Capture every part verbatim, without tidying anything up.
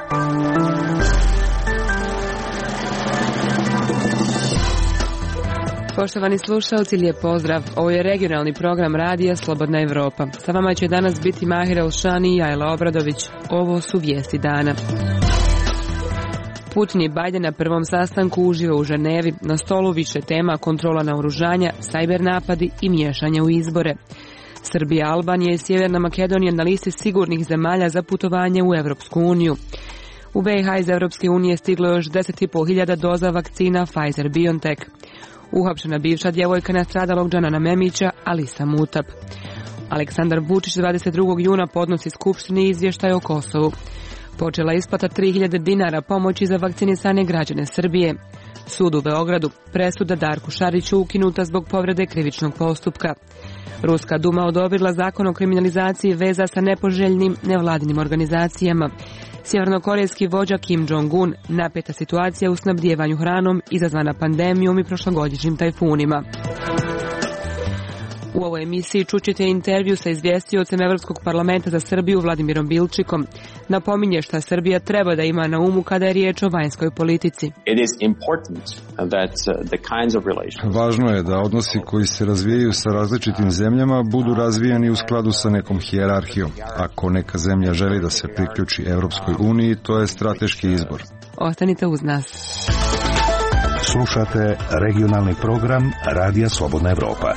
Poštovani slušalci, lijep pozdrav. Ovo je regionalni program radija Slobodna Evropa. Sa vama će danas biti Mahir Elšani i Ajla Obradović. Ovo su vijesti dana. Putin i Biden na prvom sastanku uživa u Ženevi. Na stolu više tema: kontrola naoružanja, sajber napadi i miješanje u izbore. Srbija, Albanija i Sjeverna Makedonija na listi sigurnih zemalja za putovanje u Evropsku uniju. U B i H iz Evropske unije stiglo još deset i pol hiljada doza vakcina Pfizer-BioNTech. Uhapšena bivša djevojka nastradalog Džanana Memića, Alisa Mutap. Aleksandar Vučić dvadeset drugog juna podnosi Skupštini izvještaj o Kosovu. Počela isplata tri hiljade dinara pomoći za vakcinisane građane Srbije. Sud u Beogradu, presuda Darku Šariću ukinuta zbog povrede krivičnog postupka. Ruska duma odobrila zakon o kriminalizaciji veza sa nepoželjnim nevladinim organizacijama. Sjevernokorejski vođa Kim Jong-un, napeta situacija u snabdijevanju hranom izazvana pandemijom i prošlogodišnjim tajfunima. U ovoj emisiji čućete intervju sa izvjestiocem Evropskog parlamenta za Srbiju Vladimirom Bilčikom. Napominje šta Srbija treba da ima na umu kada je riječ o vanjskoj politici. Važno je da odnosi koji se razvijaju sa različitim zemljama budu razvijani u skladu sa nekom hijerarhijom. Ako neka zemlja želi da se priključi Evropskoj uniji, to je strateški izbor. Ostanite uz nas. Slušate regionalni program Radija Slobodna Evropa.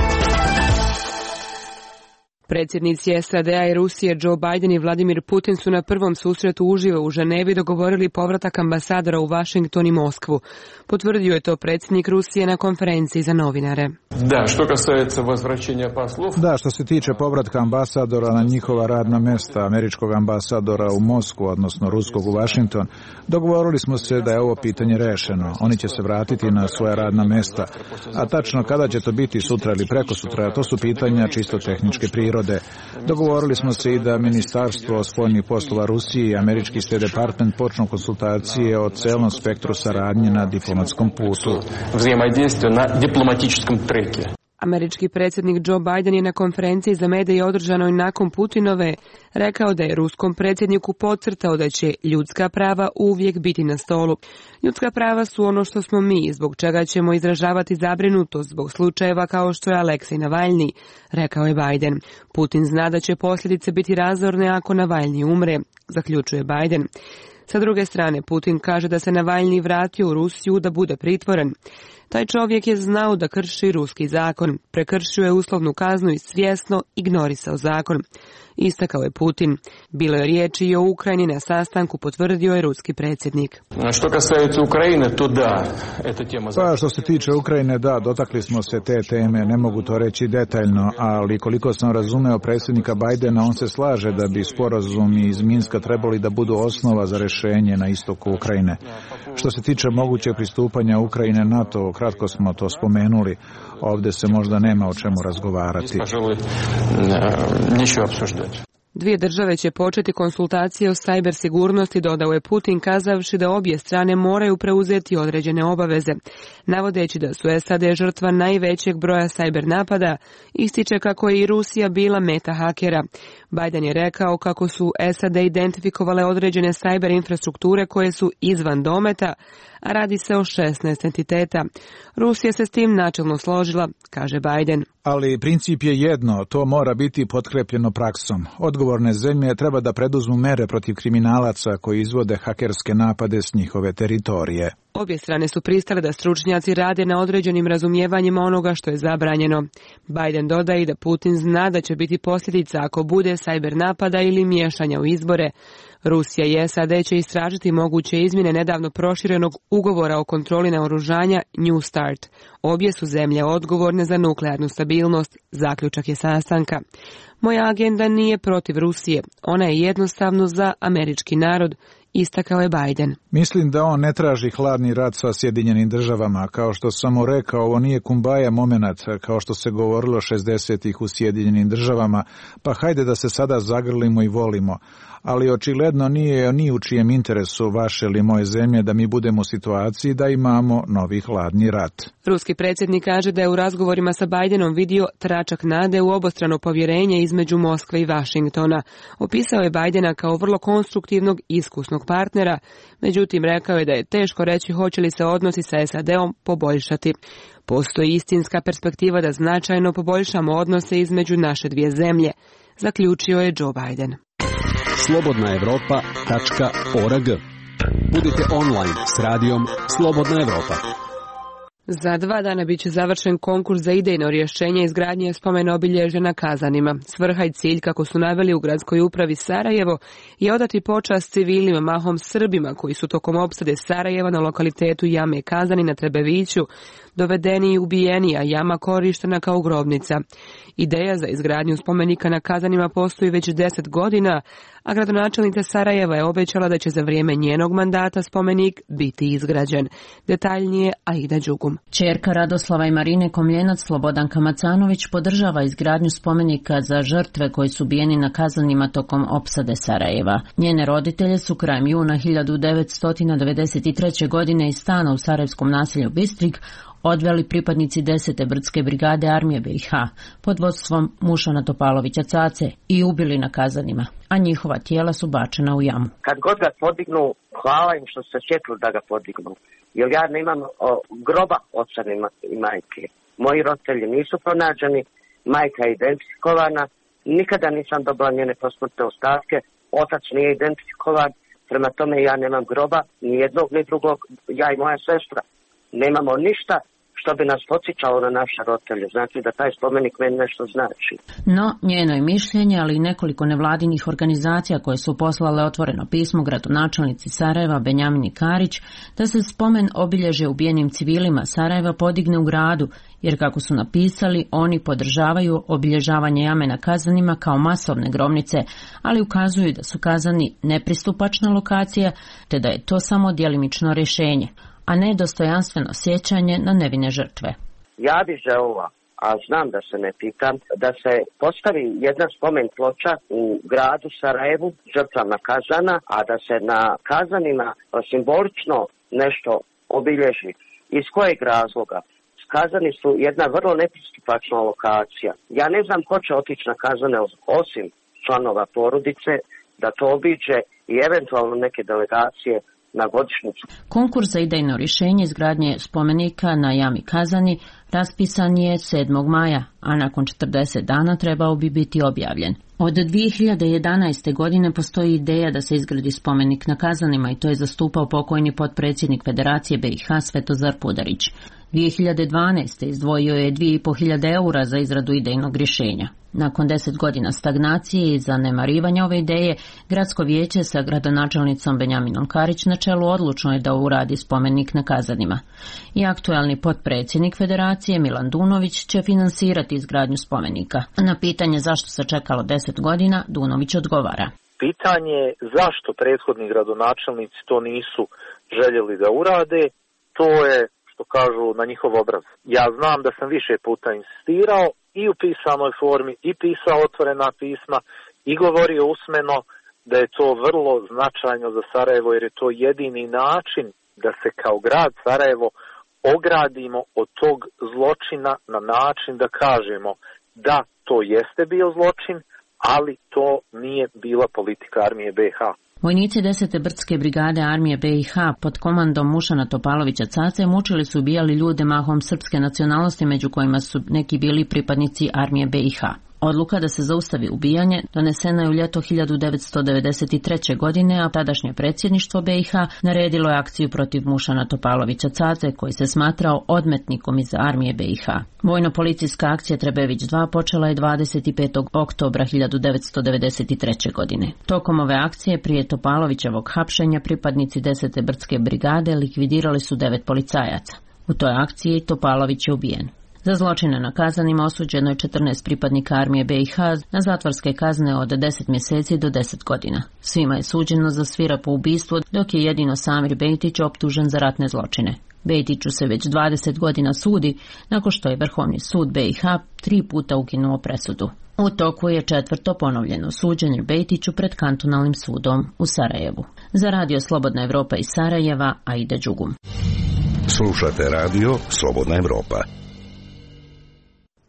Predsjednici S A D-a i Rusije Joe Biden i Vladimir Putin su na prvom susretu uživo u Ženevi dogovorili povratak ambasadora u Washington i Moskvu. Potvrdio je to predsjednik Rusije na konferenciji za novinare. Da, što касается возвращения послов. Da, što se tiče povratka ambasadora na njihova radna mjesta, američkog ambasadora u Moskvu, odnosno ruskog u Washington, dogovorili smo se da je ovo pitanje rešeno. Oni će se vratiti na svoja radna mjesta. A tačno kada će to biti, sutra ili prekosutra, to su pitanja čisto tehničke prirode. Dogovorili smo se i da Ministarstvo spoljnih poslova Rusije i američki State Department počnu konsultacije o celom spektru saradnje na diplomatskom putu. Na diplomatičkom treku. Američki predsjednik Joe Biden je na konferenciji za medije održanoj nakon Putinove rekao da je ruskom predsjedniku podcrtao da će ljudska prava uvijek biti na stolu. Ljudska prava su ono što smo mi, zbog čega ćemo izražavati zabrinutost zbog slučajeva kao što je Aleksej Navalni, rekao je Biden. Putin zna da će posljedice biti razorne ako Navalni umre, zaključuje Biden. Sa druge strane, Putin kaže da se Navalni vratio u Rusiju da bude pritvoren. Taj čovjek je znao da krši ruski zakon, prekršio je uslovnu kaznu i svjesno ignorisao zakon, istakao je Putin. Bilo je riječi i o Ukrajini na sastanku, potvrdio je ruski predsjednik. Što касается Ukrajine, to da, eta tema. Pa što se tiče Ukrajine, da, dotakli smo se te teme, ne mogu to reći detaljno, ali koliko sam razumeo predsjednika Bidena, on se slaže da bi sporazumi iz Minska trebali da budu osnova za rješenje na istoku Ukrajine. Što se tiče mogućeg pristupanja Ukrajine NATO, kratko smo to spomenuli, ovdje se možda nema o čemu razgovarati. Dvije države će početi konsultacije o sajber sigurnosti, dodao je Putin, kazavši da obje strane moraju preuzeti određene obaveze. Navodeći da su S A D žrtva najvećeg broja sajber napada, ističe kako je i Rusija bila meta hakera. Biden je rekao kako su S A D identifikovale određene sajber infrastrukture koje su izvan dometa, a radi se o šesnaest entiteta. Rusija se s tim načelno složila, kaže Biden. Ali princip je jedno, to mora biti potkrepljeno praksom. Odgovorne zemlje treba da preduzmu mere protiv kriminalaca koji izvode hakerske napade s njihove teritorije. Obje strane su pristale da stručnjaci rade na određenim razumijevanjima onoga što je zabranjeno. Biden dodaje da Putin zna da će biti posljedica ako bude sajber napada ili miješanja u izbore. Rusija i S A D će istražiti moguće izmjene nedavno proširenog ugovora o kontroli naoružanja New Start. Obje su zemlje odgovorne za nuklearnu stabilnost, zaključak je sastanka. Moja agenda nije protiv Rusije, ona je jednostavno za američki narod, istakao je Biden. Mislim da on ne traži hladni rat sa Sjedinjenim državama. Kao što sam mu rekao, ovo nije kumbaja momenat, kao što se govorilo šezdesetih u Sjedinjenim državama, pa hajde da se sada zagrlimo i volimo. Ali očigledno nije ni u čijem interesu vaše ili moje zemlje da mi budemo u situaciji da imamo novi hladni rat. Ruski predsjednik kaže da je u razgovorima sa Bidenom vidio tračak nade u obostrano povjerenje između Moskve i Washingtona. Opisao je Bidena kao vrlo konstruktivnog i iskusnog koalicionog partnera, međutim rekao je da je teško reći hoće li se odnosi sa S A D-om poboljšati. Postoji istinska perspektiva da značajno poboljšamo odnose između naše dvije zemlje, zaključio je Joe Biden. slobodna evropa tačka org. Budite online s radijom Slobodna Evropa. Za dva dana biće završen konkurs za idejno rješenje izgradnje spomen obilježja na Kazanima. Svrha i cilj, kako su naveli u gradskoj upravi Sarajevo, je odati počast civilima, mahom Srbima, koji su tokom opsade Sarajeva na lokalitetu jame Kazani na Trebeviću dovedeni i ubijeni, a jama korištena kao grobnica. Ideja za izgradnju spomenika na Kazanima postoji već deset godina, a gradonačelnica Sarajeva je obećala da će za vrijeme njenog mandata spomenik biti izgrađen. Detaljnije Aida Đugum. Ćerka Radoslava i Marine Komljenac, Slobodanka Macanović, podržava izgradnju spomenika za žrtve koji su ubijeni na Kazanima tokom opsade Sarajeva. Njene roditelje su krajem juna hiljadu devetsto devedeset treće. godine iz stana u sarajevskom naselju Bistrik odveli pripadnici desete brdske brigade armije B i H pod vodstvom Mušana Topalovića Cace i ubili na Kazanima, a njihova tijela su bačena u jamu. Kad god ga podignu, hvala im što se sjetili da ga podignu, jer ja nemam o, groba oca i majke. Moji roditelji nisu pronađeni, majka je identifikovana, nikada nisam dobila njene posmrtne ostatke, otac nije identifikovan, prema tome ja nemam groba, ni jednog ni drugog, ja i moja sestra. Nemamo ništa što bi nas podsjećalo na naše roditelje. Znači da taj spomenik meni nešto znači. No, njeno je mišljenje, ali i nekoliko nevladinih organizacija koje su poslale otvoreno pismo gradonačelnici Sarajeva Benjamini Karić da se spomen obilježe ubijenim civilima Sarajeva podigne u gradu, jer kako su napisali, oni podržavaju obilježavanje jame na Kazanima kao masovne grobnice, ali ukazuju da su Kazani nepristupačna lokacija, te da je to samo djelimično rješenje, a ne dostojanstveno sjećanje na nevine žrtve. Ja bih želila, a znam da se ne pitam, da se postavi jedna spomen ploča u gradu Sarajevu žrtvama Kazana, a da se na Kazanima simbolično nešto obilježi. Iz kojeg razloga? Kazani su jedna vrlo nepristupačna lokacija. Ja ne znam ko će otići na Kazane osim članova porodice, da to obiđe i eventualno neke delegacije na godišnjicu. Konkurs za idejno rješenje izgradnje spomenika na jami Kazani raspisan je sedmog maja, a nakon četrdeset dana trebao bi biti objavljen. Od dvije hiljade jedanaeste. godine postoji ideja da se izgradi spomenik na Kazanima i to je zastupao pokojni potpredsjednik Federacije B i H Svetozar Pudarić. dvije hiljade dvanaeste. izdvojio je dvije i pol hiljade eura za izradu idejnog rješenja. Nakon deset godina stagnacije i zanemarivanja ove ideje, gradsko vijeće sa gradonačelnicom Benjaminom Karić na čelu odlučno je da uradi spomenik na Kazanima. I aktualni potpredsjednik Federacije Milan Dunović će finansirati izgradnju spomenika. Na pitanje zašto se čekalo deset godina, Dunović odgovara. Pitanje je zašto prethodni gradonačelnici to nisu željeli da urade, to je, što kažu, na njihov obraz. Ja znam da sam više puta insistirao i u pisanoj formi i pisao otvorena pisma i govorio usmeno da je to vrlo značajno za Sarajevo, jer je to jedini način da se kao grad Sarajevo ogradimo od tog zločina na način da kažemo da to jeste bio zločin, ali to nije bila politika armije B i H. Vojnici desete brdske brigade armije B i H pod komandom Mušana Topalovića Cace mučili su ubijali ljude mahom srpske nacionalnosti, među kojima su neki bili pripadnici armije B i H. Odluka da se zaustavi ubijanje donesena je u ljeto hiljadu devetsto devedeset treće. godine, a tadašnje predsjedništvo B i H naredilo je akciju protiv Mušana Topalovića Cace, koji se smatrao odmetnikom iz armije B i H. Vojno-policijska akcija Trebević dva počela je dvadeset petog oktobra hiljadu devetsto devedeset treće. godine. Tokom ove akcije prije Topalovićevog hapšenja pripadnici desete brdske brigade likvidirali su devet policajaca. U toj akciji Topalović je ubijen. Za zločine na Kazanima osuđeno je četrnaest pripadnika armije B i H na zatvorske kazne od deset mjeseci do deset godina. Svima je suđeno za svirepo ubistvo, dok je jedino Samir Bejtić optužen za ratne zločine. Bejtiću se već dvadeset godina sudi, nakon što je Vrhovni sud B i H tri puta ukinuo presudu. U toku je četvrto ponovljeno suđenje Bejtiću pred kantonalnim sudom u Sarajevu. Za radio Slobodna Evropa iz Sarajeva, Aida Đugum. Slušate radio Slobodna Evropa.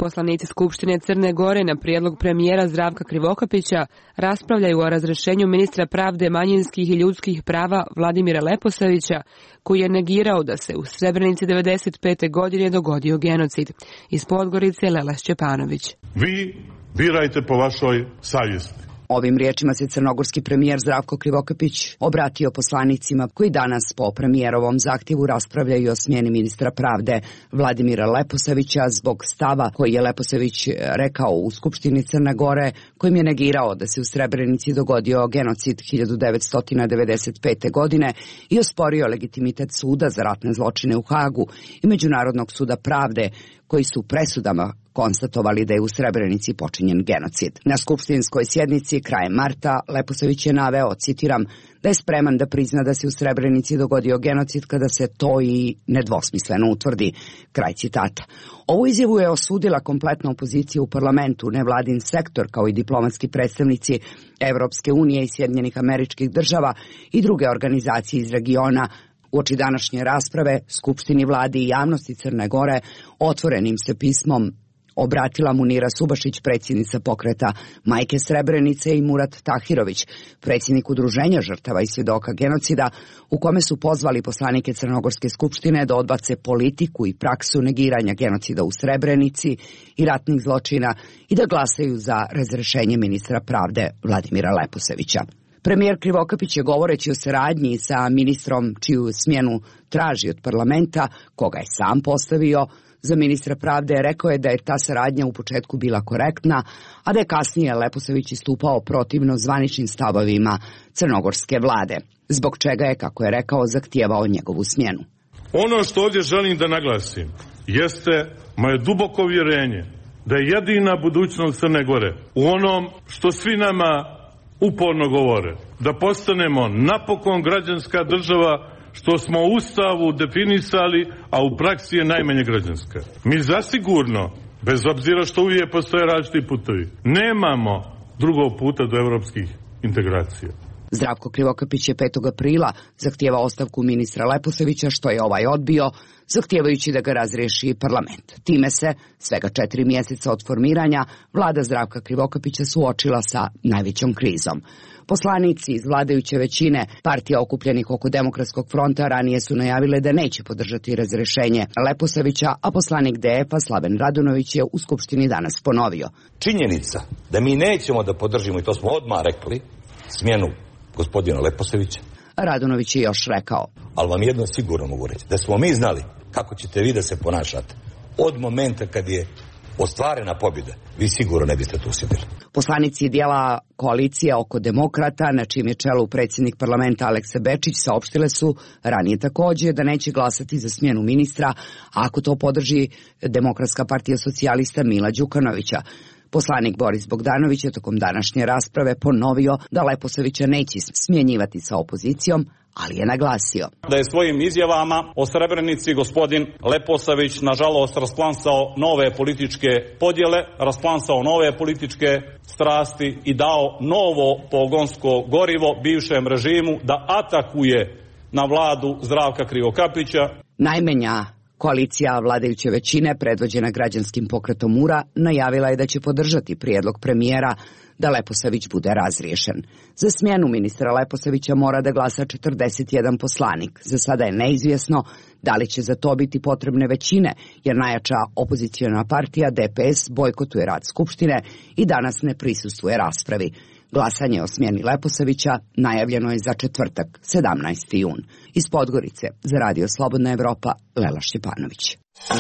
Poslanici Skupštine Crne Gore na prijedlog premijera Zdravka Krivokapića raspravljaju o razrješenju ministra pravde, manjinskih i ljudskih prava Vladimira Leposavića, koji je negirao da se u Srebrenici devedeset pete godine dogodio genocid. Iz Podgorice Lela Šćepanović. Vi birajte po vašoj savjesti. Ovim riječima se crnogorski premijer Zdravko Krivokapić obratio poslanicima koji danas po premijerovom zahtjevu raspravljaju o smjeni ministra pravde Vladimira Leposavića zbog stava koji je Leposavić rekao u Skupštini Crne Gore, kojim je negirao da se u Srebrenici dogodio genocid hiljadu devetsto devedeset pete. godine i osporio legitimitet suda za ratne zločine u Hagu i Međunarodnog suda pravde, koji su presudama konstatovali da je u Srebrenici počinjen genocid. Na skupštinskoj sjednici krajem marta Leposavić je naveo, citiram, da je spreman da prizna da se u Srebrenici dogodio genocid kada se to i nedvosmisleno utvrdi. Kraj citata. Ovu izjavu je osudila kompletna opozicija u parlamentu, nevladin sektor kao i diplomatski predstavnici Evropske unije i Sjedinjenih Američkih Država i druge organizacije iz regiona. Uoči današnje rasprave Skupštini, vladi i javnosti Crne Gore otvorenim se pismom obratila Munira Subašić, predsjednica pokreta Majke Srebrenice, i Murat Tahirović, predsjednik Udruženja žrtava i svjedoka genocida, u kome su pozvali poslanike Crnogorske skupštine da odbace politiku i praksu negiranja genocida u Srebrenici i ratnih zločina i da glasaju za razrješenje ministra pravde Vladimira Leposavića. Premijer Krivokapić je, govoreći o saradnji sa ministrom čiju smjenu traži od parlamenta, koga je sam postavio za ministra pravde, rekao je da je ta saradnja u početku bila korektna, a da je kasnije Leposavić istupao protivno zvaničnim stavovima crnogorske vlade, zbog čega je, kako je rekao, zahtijevao njegovu smjenu. Ono što ovdje želim da naglasim jeste moje duboko vjerenje da je jedina budućnost Crne Gore u onom što svi nama uporno govore, da postanemo napokon građanska država, što smo u Ustavu definisali, a u praksi je najmanje građanska. Mi zasigurno, bez obzira što uvijek postoje različiti putovi, nemamo drugog puta do evropskih integracija. Zdravko Krivokapić je petog aprila zahtijevao ostavku ministra Leposavića, što je ovaj odbio, zahtijevajući da ga razriješi parlament. Time se, svega četiri mjeseca od formiranja, vlada Zdravka Krivokapića suočila sa najvećom krizom. Poslanici iz vladajuće većine partija okupljenih oko Demokratskog fronta ranije su najavile da neće podržati razrješenje Leposavića, a poslanik D E F-a Slaven Radunović je u Skupštini danas ponovio. Činjenica da mi nećemo da podržimo, i to smo odmah rekli, smjenu gospodina Leposavića. Radunović je još rekao. Ali vam jedno sigurno mogu reći, da smo mi znali kako ćete vi da se ponašate od momenta kad je ostvarena pobjeda, vi sigurno ne biste tu sjedili. Poslanici dijela koalicije oko demokrata, na čijem je čelu predsjednik parlamenta Aleksa Bečić, saopštile su ranije također da neće glasati za smjenu ministra ako to podrži Demokratska partija socijalista Mila Đukanovića. Poslanik Boris Bogdanović je tokom današnje rasprave ponovio da Leposavića neće smjenjivati sa opozicijom, ali je naglasio da je svojim izjavama o Srebrenici gospodin Leposavić nažalost rasplansao nove političke podjele, rasplansao nove političke strasti i dao novo pogonsko gorivo bivšem režimu da atakuje na vladu Zdravka Krivokapića. Najmenja koalicija vladajuće većine, predvođena građanskim pokretom Mura, najavila je da će podržati prijedlog premijera da Leposavić bude razriješen. Za smjenu ministra Leposavića mora da glasa četrdeset jedan poslanik. Za sada je neizvjesno da li će za to biti potrebne većine, jer najjača opoziciona partija D P S bojkotuje rad Skupštine i danas ne prisustvuje raspravi. Glasanje o smjeni Leposavića najavljeno je za četvrtak, sedamnaesti jun. Iz Podgorice, za Radio Slobodna Evropa, Lela Šćepanović.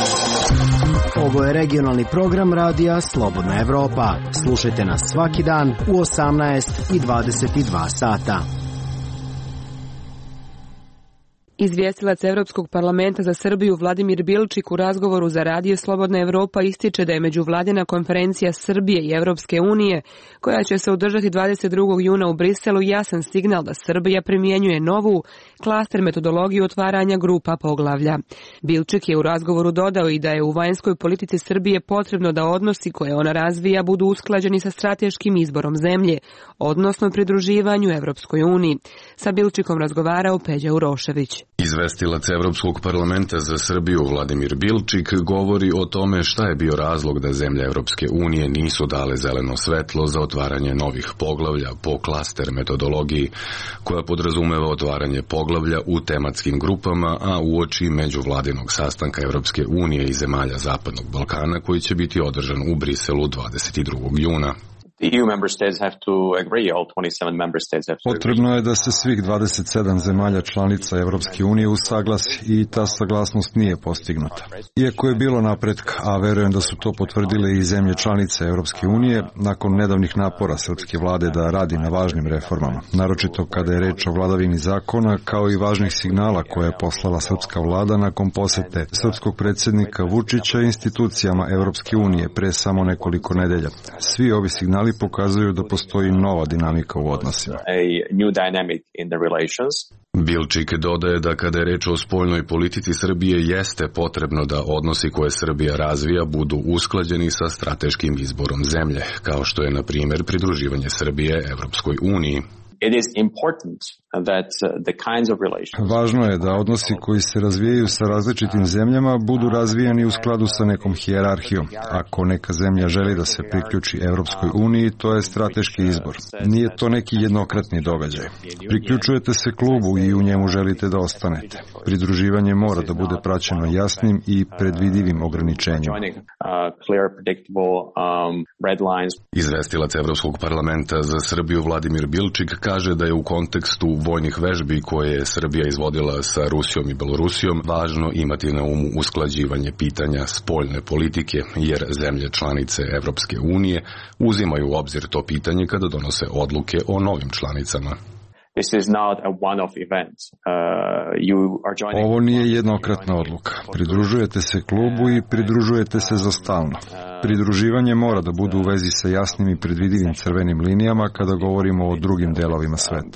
Ovo je regionalni program Radija Slobodna Evropa. Slušajte nas svaki dan u osamnaest i dvadeset dva sata. Izvjestilac Europskog parlamenta za Srbiju Vladimir Bilčik u razgovoru za Radio Slobodna Evropa ističe da je međuvladina konferencija Srbije i Europske unije, koja će se održati dvadeset drugog juna u Briselu, jasan signal da Srbija primjenjuje novu klaster metodologiju otvaranja grupa poglavlja. Bilčik je u razgovoru dodao i da je u vanjskoj politici Srbije potrebno da odnosi koje ona razvija budu usklađeni sa strateškim izborom zemlje, odnosno pridruživanju Europskoj uniji. Sa Bilčikom razgovarao Peđa Urošević. Izvestilac Evropskog parlamenta za Srbiju Vladimir Bilčik govori o tome šta je bio razlog da zemlje Evropske unije nisu dale zeleno svetlo za otvaranje novih poglavlja po klaster metodologiji, koja podrazumeva otvaranje poglavlja u tematskim grupama, a uoči međuvladinog sastanka Evropske unije i zemalja Zapadnog Balkana koji će biti održan u Briselu dvadeset drugog juna. Potrebno je da se svih dvadeset sedam zemalja članica Evropske unije usaglasi i ta saglasnost nije postignuta. Iako je bilo napretka, a verujem da su to potvrdile i zemlje članice Evropske unije, nakon nedavnih napora srpske vlade da radi na važnim reformama, naročito kada je reč o vladavini zakona, kao i važnih signala koje je poslala srpska vlada nakon posete srpskog predsjednika Vučića institucijama Evropske unije pre samo nekoliko nedelja. Svi ovi signali pokazuju da postoji nova dinamika u odnosima. Bilčik dodaje da kada je reč o spoljnoj politici Srbije jeste potrebno da odnosi koje Srbija razvija budu usklađeni sa strateškim izborom zemlje, kao što je na primjer pridruživanje Srbije Evropskoj uniji. Važno je da odnosi koji se razvijaju sa različitim zemljama budu razvijani u skladu sa nekom hijerarhijom. Ako neka zemlja želi da se priključi Evropskoj uniji, to je strateški izbor. Nije to neki jednokratni događaj. Priključujete se klubu i u njemu želite da ostanete. Pridruživanje mora da bude praćeno jasnim i predvidivim ograničenjima. Izvestilac Evropskog parlamenta za Srbiju Vladimir Bilčik kaže da je u kontekstu vojnih vežbi koje je Srbija izvodila sa Rusijom i Belorusijom važno imati na umu usklađivanje pitanja spoljne politike, jer zemlje članice Evropske unije uzimaju u obzir to pitanje kada donose odluke o novim članicama. Ovo nije jednokratna odluka. Pridružujete se klubu i pridružujete se za stalno. Pridruživanje mora da bude u vezi sa jasnim i predvidivim crvenim linijama kada govorimo o drugim delovima sveta.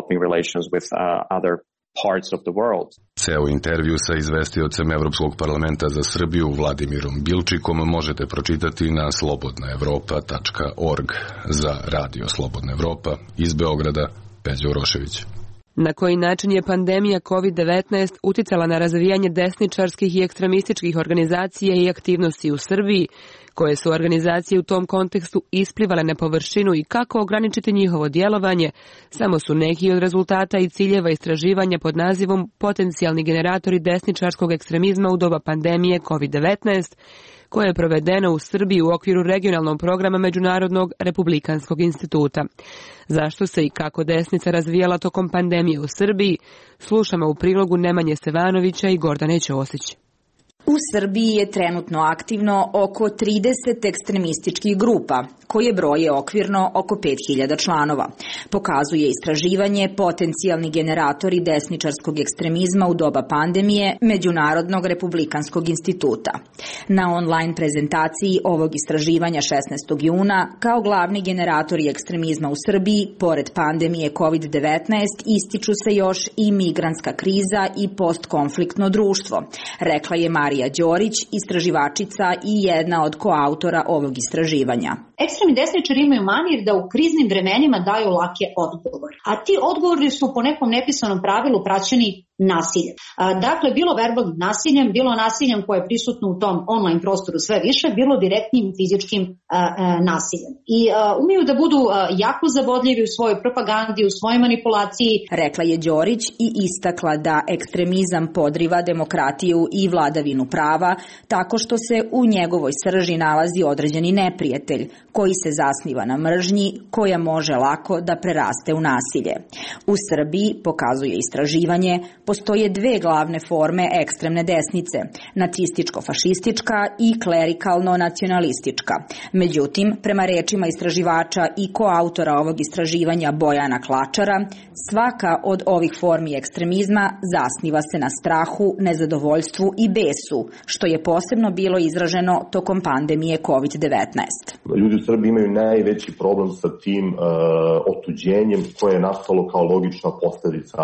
Ceo intervju sa izvestiocem Evropskog parlamenta za Srbiju Vladimirom Bilčikom možete pročitati na slobodna evropa tačka org. Za Radio Slobodna Evropa iz Beograda, Peđa Urošević. Na koji način je pandemija kovid devetnaest uticala na razvijanje desničarskih i ekstremističkih organizacija i aktivnosti u Srbiji, koje su organizacije u tom kontekstu isplivale na površinu i kako ograničiti njihovo djelovanje, samo su neki od rezultata i ciljeva istraživanja pod nazivom Potencijalni generatori desničarskog ekstremizma u doba pandemije kovid devetnaest, koje je provedeno u Srbiji u okviru regionalnog programa Međunarodnog republikanskog instituta. Zašto se i kako desnica razvijala tokom pandemije u Srbiji, slušamo u prilogu Nemanje Stevanovića i Gordane Ćosić. U Srbiji je trenutno aktivno oko trideset ekstremističkih grupa, koje broje okvirno oko pet hiljada članova. Pokazuje istraživanje Potencijalni generatori desničarskog ekstremizma u doba pandemije Međunarodnog republikanskog instituta. Na online prezentaciji ovog istraživanja šesnaestog juna, kao glavni generatori ekstremizma u Srbiji, pored pandemije kovid devetnaest, ističu se još i migrantska kriza i postkonfliktno društvo, rekla je Marija Đorić, istraživačica i jedna od koautora ovog istraživanja. Ekstremni desničari imaju manir da u kriznim vremenima daju lake odgovore, a ti odgovori su po nekom nepisanom pravilu praćeni nasiljem. Dakle, bilo verbalnim nasiljem, bilo nasiljem koje je prisutno u tom online prostoru sve više, bilo direktnim fizičkim nasiljem. I umeju da budu jako zavodljivi u svojoj propagandi, u svojoj manipulaciji. Rekla je Đorić i istakla da ekstremizam podriva demokratiju i vladavinu prava, tako što se u njegovoj srži nalazi određeni neprijatelj, koji se zasniva na mržnji, koja može lako da preraste u nasilje. U Srbiji, pokazuje istraživanje, postoje dve glavne forme ekstremne desnice, nacističko-fašistička i klerikalno-nacionalistička. Međutim, prema rečima istraživača i koautora ovog istraživanja Bojana Klačara, svaka od ovih formi ekstremizma zasniva se na strahu, nezadovoljstvu i besu, što je posebno bilo izraženo tokom pandemije kovid devetnaest. Ljudi u Srbiji imaju najveći problem sa tim uh, otuđenjem koje je nastalo kao logična posljedica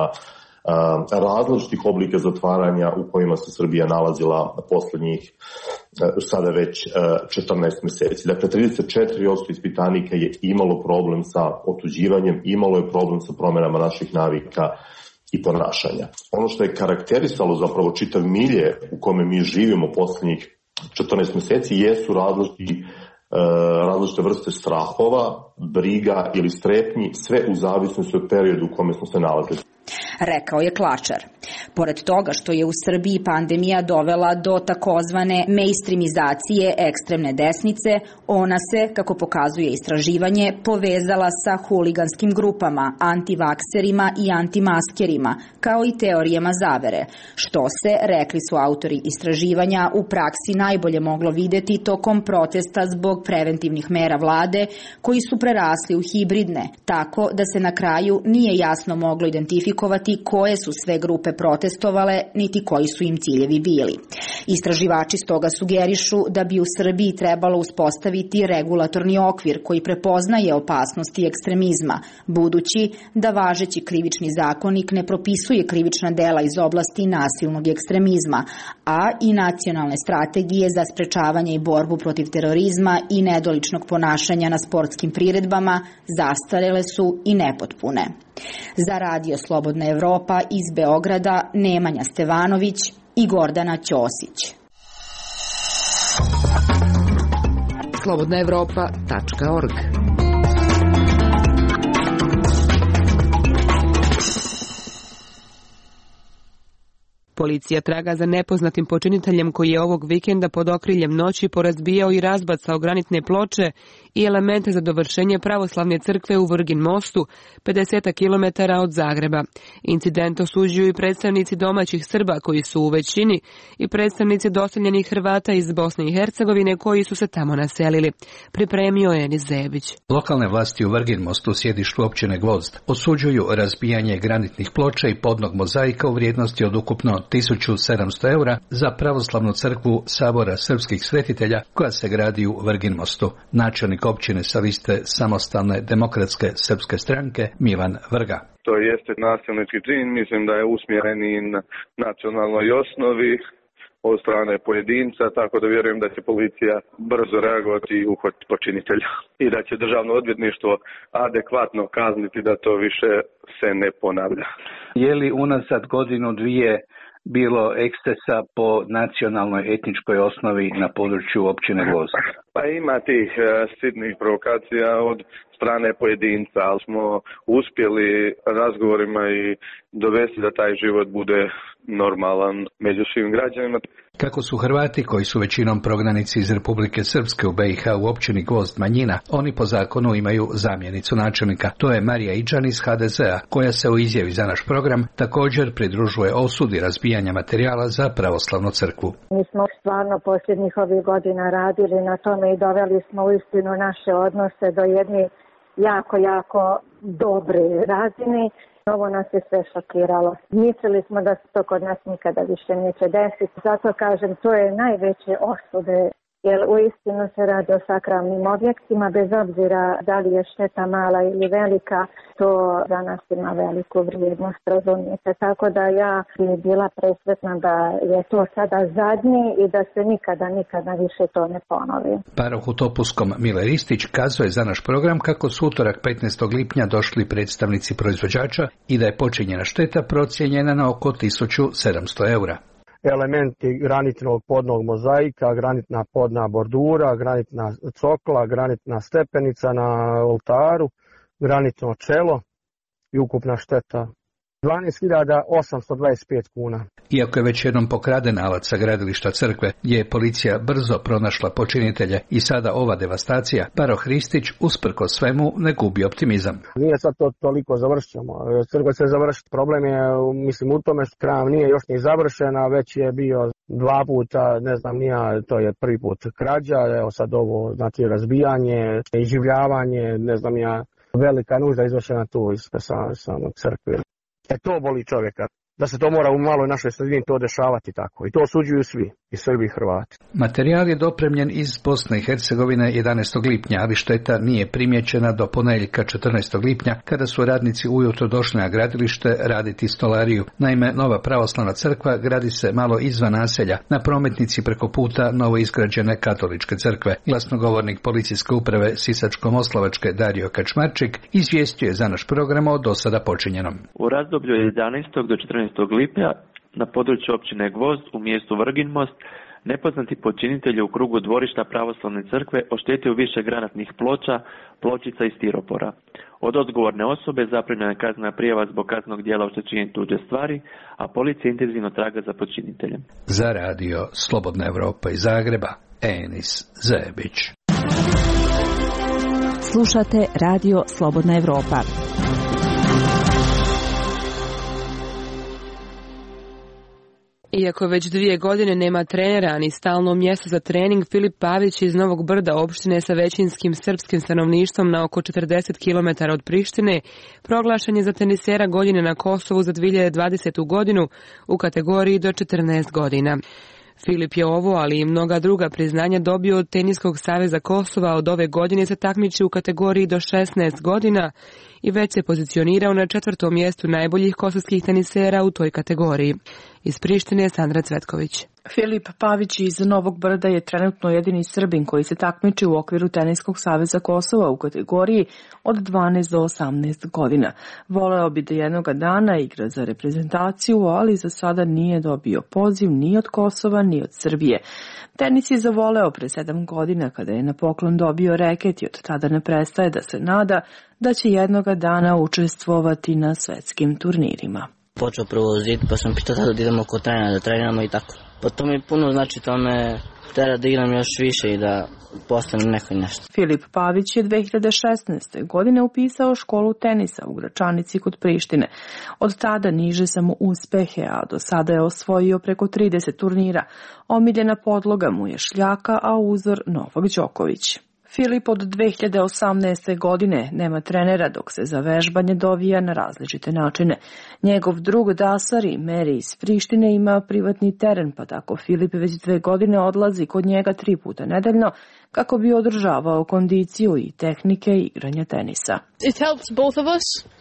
Uh, različitih oblika zatvaranja u kojima se Srbija nalazila poslednjih uh, sada već uh, četrnaest meseci. Dakle, trideset četiri posto ispitanika je imalo problem sa otuđivanjem, imalo je problem sa promenama naših navika i ponašanja. Ono što je karakterisalo zapravo čitav milje u kome mi živimo posljednjih četrnaest mjeseci jesu različiti različite vrste strahova, briga ili strepnji, sve u zavisnosti od periodu u kome smo se nalazili. Rekao je Klačar. Pored toga što je u Srbiji pandemija dovela do takozvane mainstreamizacije ekstremne desnice, ona se, kako pokazuje istraživanje, povezala sa huliganskim grupama, antivakserima i antimaskerima, kao i teorijama zavere, što se, rekli su autori istraživanja, u praksi najbolje moglo videti tokom protesta zbog preventivnih mera vlade, koji su prerasli u hibridne, tako da se na kraju nije jasno moglo identifikovati koje su sve grupe protestovale, niti koji su im ciljevi bili. Istraživači stoga sugerišu da bi u Srbiji trebalo uspostaviti regulatorni okvir koji prepoznaje opasnosti ekstremizma, budući da važeći krivični zakonik ne propisuje krivična dela iz oblasti nasilnog ekstremizma, a i nacionalne strategije za sprečavanje i borbu protiv terorizma i nedoličnog ponašanja na sportskim priredbama zastarele su i nepotpune. Za Radio Slobodna Evropa iz Beograda Nemanja Stevanović i Gordana Ćosić. slobodna evropa tačka org. Policija traga za nepoznatim počiniteljem koji je ovog vikenda pod okriljem noći porazbijao i razbacao granitne ploče i elemente za dovršenje pravoslavne crkve u Vrgin Mostu, pedeset kilometara od Zagreba. Incident osuđuju i predstavnici domaćih Srba koji su u većini i predstavnici doseljenih Hrvata iz Bosne i Hercegovine koji su se tamo naselili. Pripremio je Enis Zebić. Lokalne vlasti u Vrgin Mostu, sjedištu općine Gvozd, osuđuju razbijanje granitnih ploča i podnog mozaika u vrijednosti od ukupno tisuću sedamsto eura za pravoslavnu crkvu Sabora srpskih svetitelja koja se gradi u Vrgin Mostu. Načelnik općine sa liste Samostalne demokratske srpske stranke Milan Vrga. To jeste nasilnički čin, mislim da je usmjeren i na nacionalnoj osnovi od strane pojedinca, tako da vjerujem da će policija brzo reagovati i uhvatiti počinitelja i da će državno odvjetništvo adekvatno kazniti da to više se ne ponavlja. Je li unazad godinu dvije bilo ekscesa po nacionalnoj etničkoj osnovi na području općine Gvozd? Pa ima tih uh, sitnih provokacija od strane pojedinca, ali smo uspjeli razgovorima i dovesti da taj život bude normalan među svim građanima. Kako su Hrvati, koji su većinom prognanici iz Republike Srpske u B i H u općini Gvozd manjina, oni po zakonu imaju zamjenicu načelnika. To je Marija Idžan iz H D Z-a, koja se u izjavi za naš program također pridružuje osudi razbijanja materijala za pravoslavnu crkvu. Mi smo stvarno posljednjih ovih godina radili na tome i doveli smo uistinu naše odnose do jedne jako, jako dobre razine. Ovo nas je sve šokiralo. Mislili smo da se to kod nas nikada više neće desiti. Zato kažem, to je najveće osude, jer uistinu se radi o sakralnim objektima, bez obzira da li je šteta mala ili velika, to za nas ima veliku vrijednost, razumijete. Tako da ja bi bila presretna da je to sada zadnji i da se nikada, nikada više to ne ponovi. Paroh u Topuskom Mile Ristić kazuje za naš program kako su utorak petnaestog lipnja došli predstavnici proizvođača i da je počinjena šteta procijenjena na oko tisuću sedamsto eura. Elementi granitnog podnog mozaika, granitna podna bordura, granitna cokla, granitna stepenica na oltaru, granitno čelo i ukupna šteta dvanaest hiljada osamsto dvadeset pet kuna. Iako je već jednom pokraden alat sa gradilišta crkve, gdje je policija brzo pronašla počinitelje i sada ova devastacija, paroh Ristić usprkos svemu ne gubi optimizam. Nije sad to toliko završeno. Crkva će završiti. Problem je, mislim, u tome što hram nije još ni završena, već je bio dva puta, ne znam nija, to je prvi put krađa, evo sad ovo, znači razbijanje, iživljavanje, ne znam ja, velika nužda izvršena tu iz samog crkve. E to boli čovjeka. da se to mora u maloj našoj sredini to dešavati tako. I to osuđuju svi, i Srbi i Hrvati. Materijal je dopremljen iz Bosne i Hercegovine jedanaestog lipnja, ali šteta nije primjećena do ponedjeljka četrnaestog lipnja, kada su radnici ujutro došli na gradilište raditi stolariju. Naime, nova pravoslavna crkva gradi se malo izvan naselja, na prometnici preko puta novo izgrađene katoličke crkve. Glasnogovornik policijske uprave Sisačko-Moslavačke Dario Kačmarčik izvijestio je za naš program o do sada počinjenom. U razdoblju jedanaestog do četrnaestog lipnja na području općine Gvozd u mjestu Vrginmost nepoznati počinitelj u krugu dvorišta pravoslavne crkve oštetio više granatnih ploča, pločica i stiropora. Od odgovorne osobe zaprimljena je kaznena prijava zbog kaznenog djela oštećenja tuđe stvari, a policija intenzivno traga za počiniteljem. Za radio Slobodna Evropa iz Zagreba, Enis Zebić. Slušate radio Slobodna Evropa. Iako već dvije godine nema trenera ni stalno mjesto za trening, Filip Pavić iz Novog Brda, opštine sa većinskim srpskim stanovništvom na oko četrdeset kilometara od Prištine, proglašen je za tenisera godine na Kosovu za dvije hiljade dvadesetu godinu u kategoriji do četrnaest godina. Filip je ovo, ali i mnoga druga priznanja dobio od Teniskog saveza Kosova. Od ove godine se takmiči u kategoriji do šesnaest godina i već se pozicionirao na četvrtom mjestu najboljih kosovskih tenisera u toj kategoriji. Iz Prištine Sandra Cvetković. Filip Pavić iz Novog Brda je trenutno jedini Srbin koji se takmiči u okviru Teniskog saveza Kosova u kategoriji od dvanaest do osamnaest godina. Voleo bi da jednoga dana igra za reprezentaciju, ali za sada nije dobio poziv ni od Kosova ni od Srbije. Tenis je zavoleo pre sedam godina kada je na poklon dobio reket i od tada ne prestaje da se nada da će jednoga dana učestvovati na svetskim turnirima. Počeo prvo zid, pa sam pitao tada da idemo kod trenera, da treniramo i tako. Pa to mi puno znači, to me tera da igram još više i da postanem neko nešto. Filip Pavić je dve hiljade šesnaeste. godine upisao školu tenisa u Gračanici kod Prištine. Od tada niže samo uspehe, a do sada je osvojio preko trideset turnira. Omiljena podloga mu je šljaka, a uzor Novak Đoković. Filip od dve hiljade osamnaeste. godine nema trenera, dok se za vežbanje dovija na različite načine. Njegov drug Dasari, Meri iz Prištine, ima privatni teren, pa tako Filip već dve godine odlazi kod njega tri puta nedeljno kako bi održavao kondiciju i tehnike igranja tenisa. It helps both of us.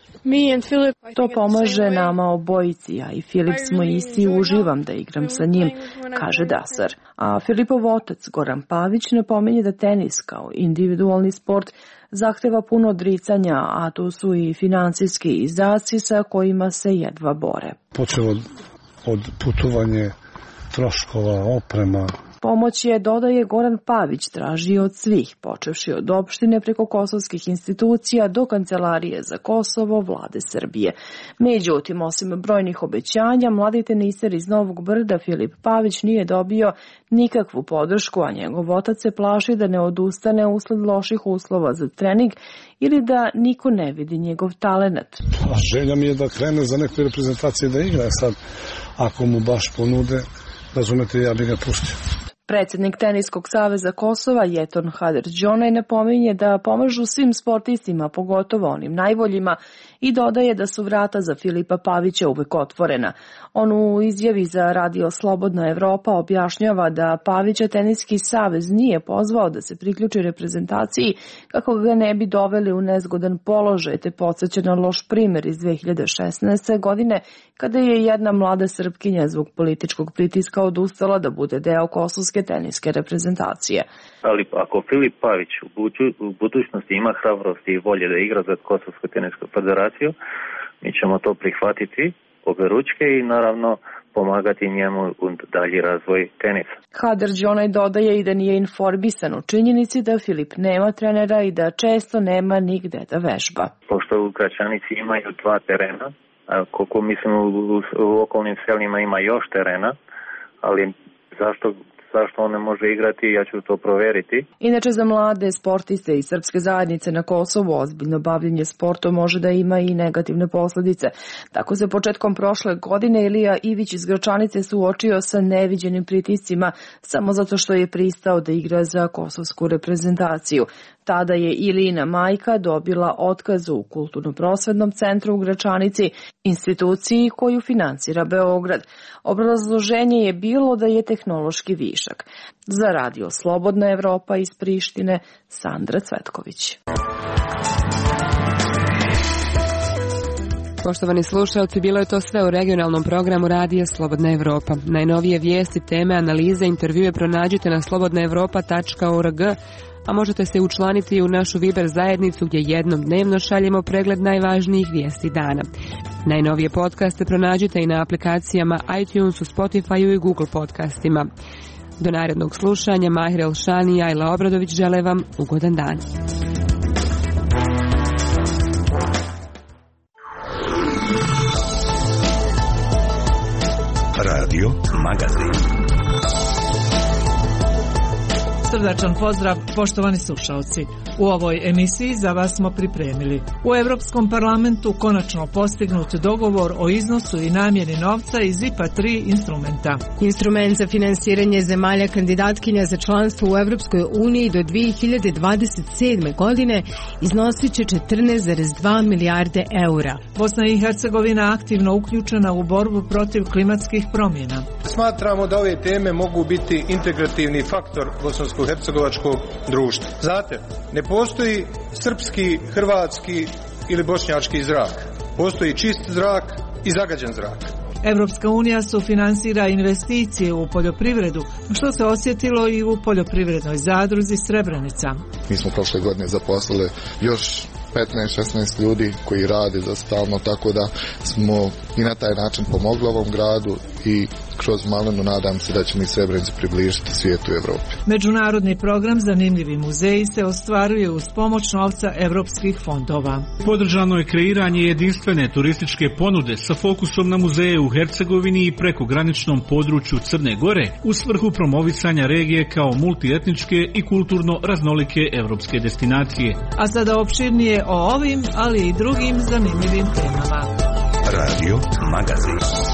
To pomaže nama obojici, ja i Filip smo isti i uživam da igram sa njim, kaže Dasar. A Filipov otac Goran Pavić napominje da tenis kao individualni sport zahteva puno odricanja, a tu su i financijski izdaci sa kojima se jedva bore. Počeo od, od putovanje, troškova, oprema. Pomoć je, dodaje Goran Pavić, traži od svih, počevši od opštine preko kosovskih institucija do Kancelarije za Kosovo vlade Srbije. Međutim, osim brojnih obećanja, mladi teniser iz Novog Brda Filip Pavić nije dobio nikakvu podršku, a njegov otac se plaši da ne odustane usled loših uslova za trening ili da niko ne vidi njegov talenat. A želja mi je da krene za neke reprezentacije da igra sad, ako mu baš ponude, razumete, ja bi ga pustio. Predsjednik Teniskog saveza Kosova Jeton Haderdžonaj napominje da pomažu svim sportistima, pogotovo onim najboljima, i dodaje da su vrata za Filipa Pavića uvek otvorena. On u izjavi za radio Slobodna Evropa objašnjava da Pavića Teniski savez nije pozvao da se priključi reprezentaciji kako ga ne bi doveli u nezgodan položaj, te podsjeća na loš primer iz dve hiljade šesnaeste. godine kada je jedna mlada Srpkinja zbog političkog pritiska odustala da bude deo kosovske teniske reprezentacije. Ali ako Filip Pavić u, buđu, u budućnosti ima hrabrosti i volje da igra za Kosovsku tenisku federaciju, mi ćemo to prihvatiti oberučke i naravno pomagati njemu u dalji razvoj tenisa. Haderdžonaj dodaje i da nije informisan o činjenici da Filip nema trenera i da često nema nigde da vežba. Pošto u Gračanici imaju dva terena, a koliko mislim u, u, u okolnim selima ima još terena, ali zašto zašto on ne može igrati, ja ću to proveriti. Inače, za mlade sportiste i srpske zajednice na Kosovu ozbiljno bavljenje sportom može da ima i negativne posledice. Tako se početkom prošle godine Ilija Ivić iz Gračanice suočio sa neviđenim pritiscima samo zato što je pristao da igra za kosovsku reprezentaciju. Tada je Ilina majka dobila otkaz u Kulturno-prosvetnom centru u Gračanici, instituciji koju finansira Beograd. Obrazloženje je bilo da je tehnološki višak. Za Radio Slobodna Evropa iz Prištine, Sandra Cvetković. Poštovani slušalci, bilo je to sve u regionalnom programu Radija Slobodna Evropa. Najnovije vijesti, teme, analize, intervjue pronađite na slobodna evropa tačka org, a možete se učlaniti u našu Viber zajednicu gdje jednom dnevno šaljemo pregled najvažnijih vijesti dana. Najnovije podcaste pronađite i na aplikacijama iTunesu, Spotifyu i Google podcastima. Do narednog slušanja, Mahir Elšani i Ajla Obradović žele vam ugodan dan. Radio Magazin. Srdačan pozdrav, poštovani slušalci. U ovoj emisiji za vas smo pripremili. U Europskom parlamentu konačno postignut dogovor o iznosu i namjeni novca iz I P A tri instrumenta. Instrument za finansiranje zemalja kandidatkinja za članstvo u Europskoj uniji do dvije hiljade dvadeset sedme. godine iznosit će četrnaest zarez dva milijarde eura. Bosna i Hercegovina aktivno uključena u borbu protiv klimatskih promjena. Smatramo da ove teme mogu biti integrativni faktor bosansko-hercegovačkog društva. Znate, ne postoji srpski, hrvatski ili bošnjački zrak. Postoji čist zrak i zagađen zrak. Evropska unija sufinansira investicije u poljoprivredu, što se osjetilo i u poljoprivrednoj zadruzi Srebrenica. Mi smo prošle godine zaposlili još petnaest šesnaest ljudi koji rade za stalno, tako da smo i na taj način pomogli ovom gradu i kroz malenu nadam se da ćemo i Srebrenicu približiti svijetu u Evropi. Međunarodni program Zanimljivi muzeji se ostvaruje uz pomoć novca evropskih fondova. Podržano je kreiranje jedinstvene turističke ponude sa fokusom na muzeje u Hercegovini i prekograničnom području Crne Gore u svrhu promovisanja regije kao multietničke i kulturno raznolike evropske destinacije. A sada opširnije o ovim, ali i drugim zanimljivim temama. Radio Magazin.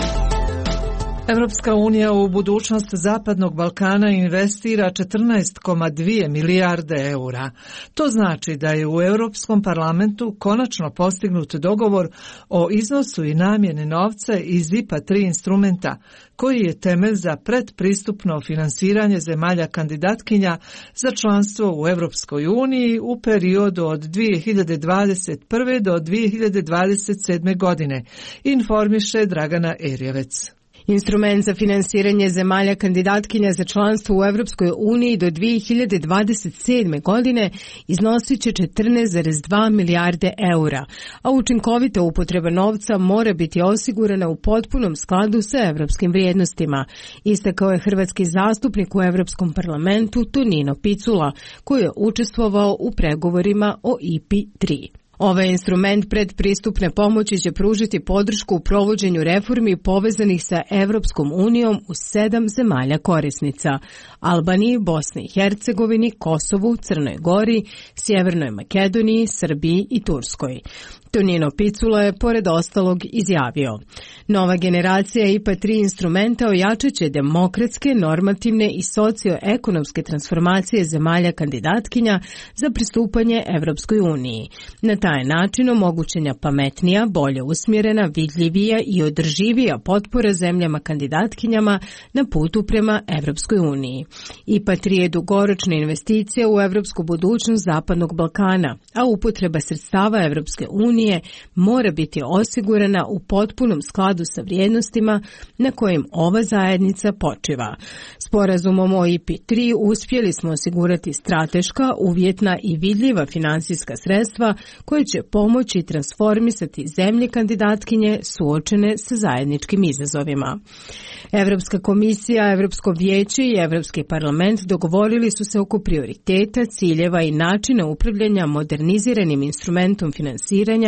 Evropska unija u budućnost Zapadnog Balkana investira četrnaest zarez dvije milijarde eura. To znači da je u Europskom parlamentu konačno postignut dogovor o iznosu i namjeni novca iz I P A tri instrumenta, koji je temelj za predpristupno finansiranje zemalja kandidatkinja za članstvo u Europskoj uniji u periodu od dvije hiljade dvadeset prve. do dvije hiljade dvadeset sedme. godine, informiše Dragana Erjevec. Instrument za finansiranje zemalja kandidatkinja za članstvo u Europskoj uniji do dvije hiljade dvadeset sedme. godine iznosit će četrnaest zarez dva milijarde eura, a učinkovita upotreba novca mora biti osigurana u potpunom skladu sa evropskim vrijednostima, istakao je hrvatski zastupnik u Europskom parlamentu Tonino Picula, koji je učestvovao u pregovorima o I P A tri. Ovaj instrument predpristupne pomoći će pružiti podršku u provođenju reformi povezanih sa Evropskom unijom u sedam zemalja korisnica: Albaniji, Bosni i Hercegovini, Kosovu, Crnoj Gori, Sjevernoj Makedoniji, Srbiji i Turskoj. Tonino Picula je pored ostalog izjavio: nova generacija I P A tri instrumenta ojačat će demokratske, normativne i socioekonomske transformacije zemalja kandidatkinja za pristupanje Evropskoj uniji. Na taj način omogućenja pametnija, bolje usmjerena, vidljivija i održivija potpora zemljama kandidatkinjama na putu prema Evropskoj uniji. I P A tri je dugoročna investicija u evropsku budućnost Zapadnog Balkana, a upotreba sredstava Evropske unije mora biti osigurana u potpunom skladu sa vrijednostima na kojim ova zajednica počiva. Sporazumom o I P A tri uspjeli smo osigurati strateška, uvjetna i vidljiva finansijska sredstva koje će pomoći transformisati zemlje kandidatkinje suočene sa zajedničkim izazovima. Evropska komisija, Evropsko vijeće i Evropski parlament dogovorili su se oko prioriteta, ciljeva i načina upravljanja moderniziranim instrumentom finansiranja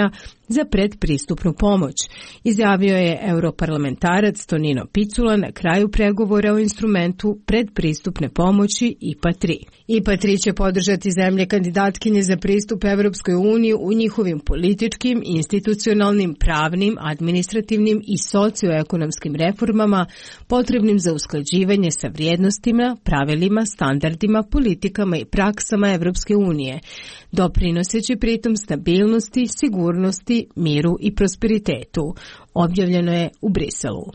za predpristupnu pomoć, izjavio je europarlamentarac Tonino Picula na kraju pregovora o instrumentu predpristupne pomoći I P A tri. I P A tri će podržati zemlje kandidatkinje za pristup Evropskoj uniji u njihovim političkim, institucionalnim, pravnim, administrativnim i socioekonomskim reformama potrebnim za usklađivanje sa vrijednostima, pravilima, standardima, politikama i praksama Evropske unije, doprinoseći pritom stabilnosti, sigurnosti, miru i prosperitetu. Objavljeno je u Briselu.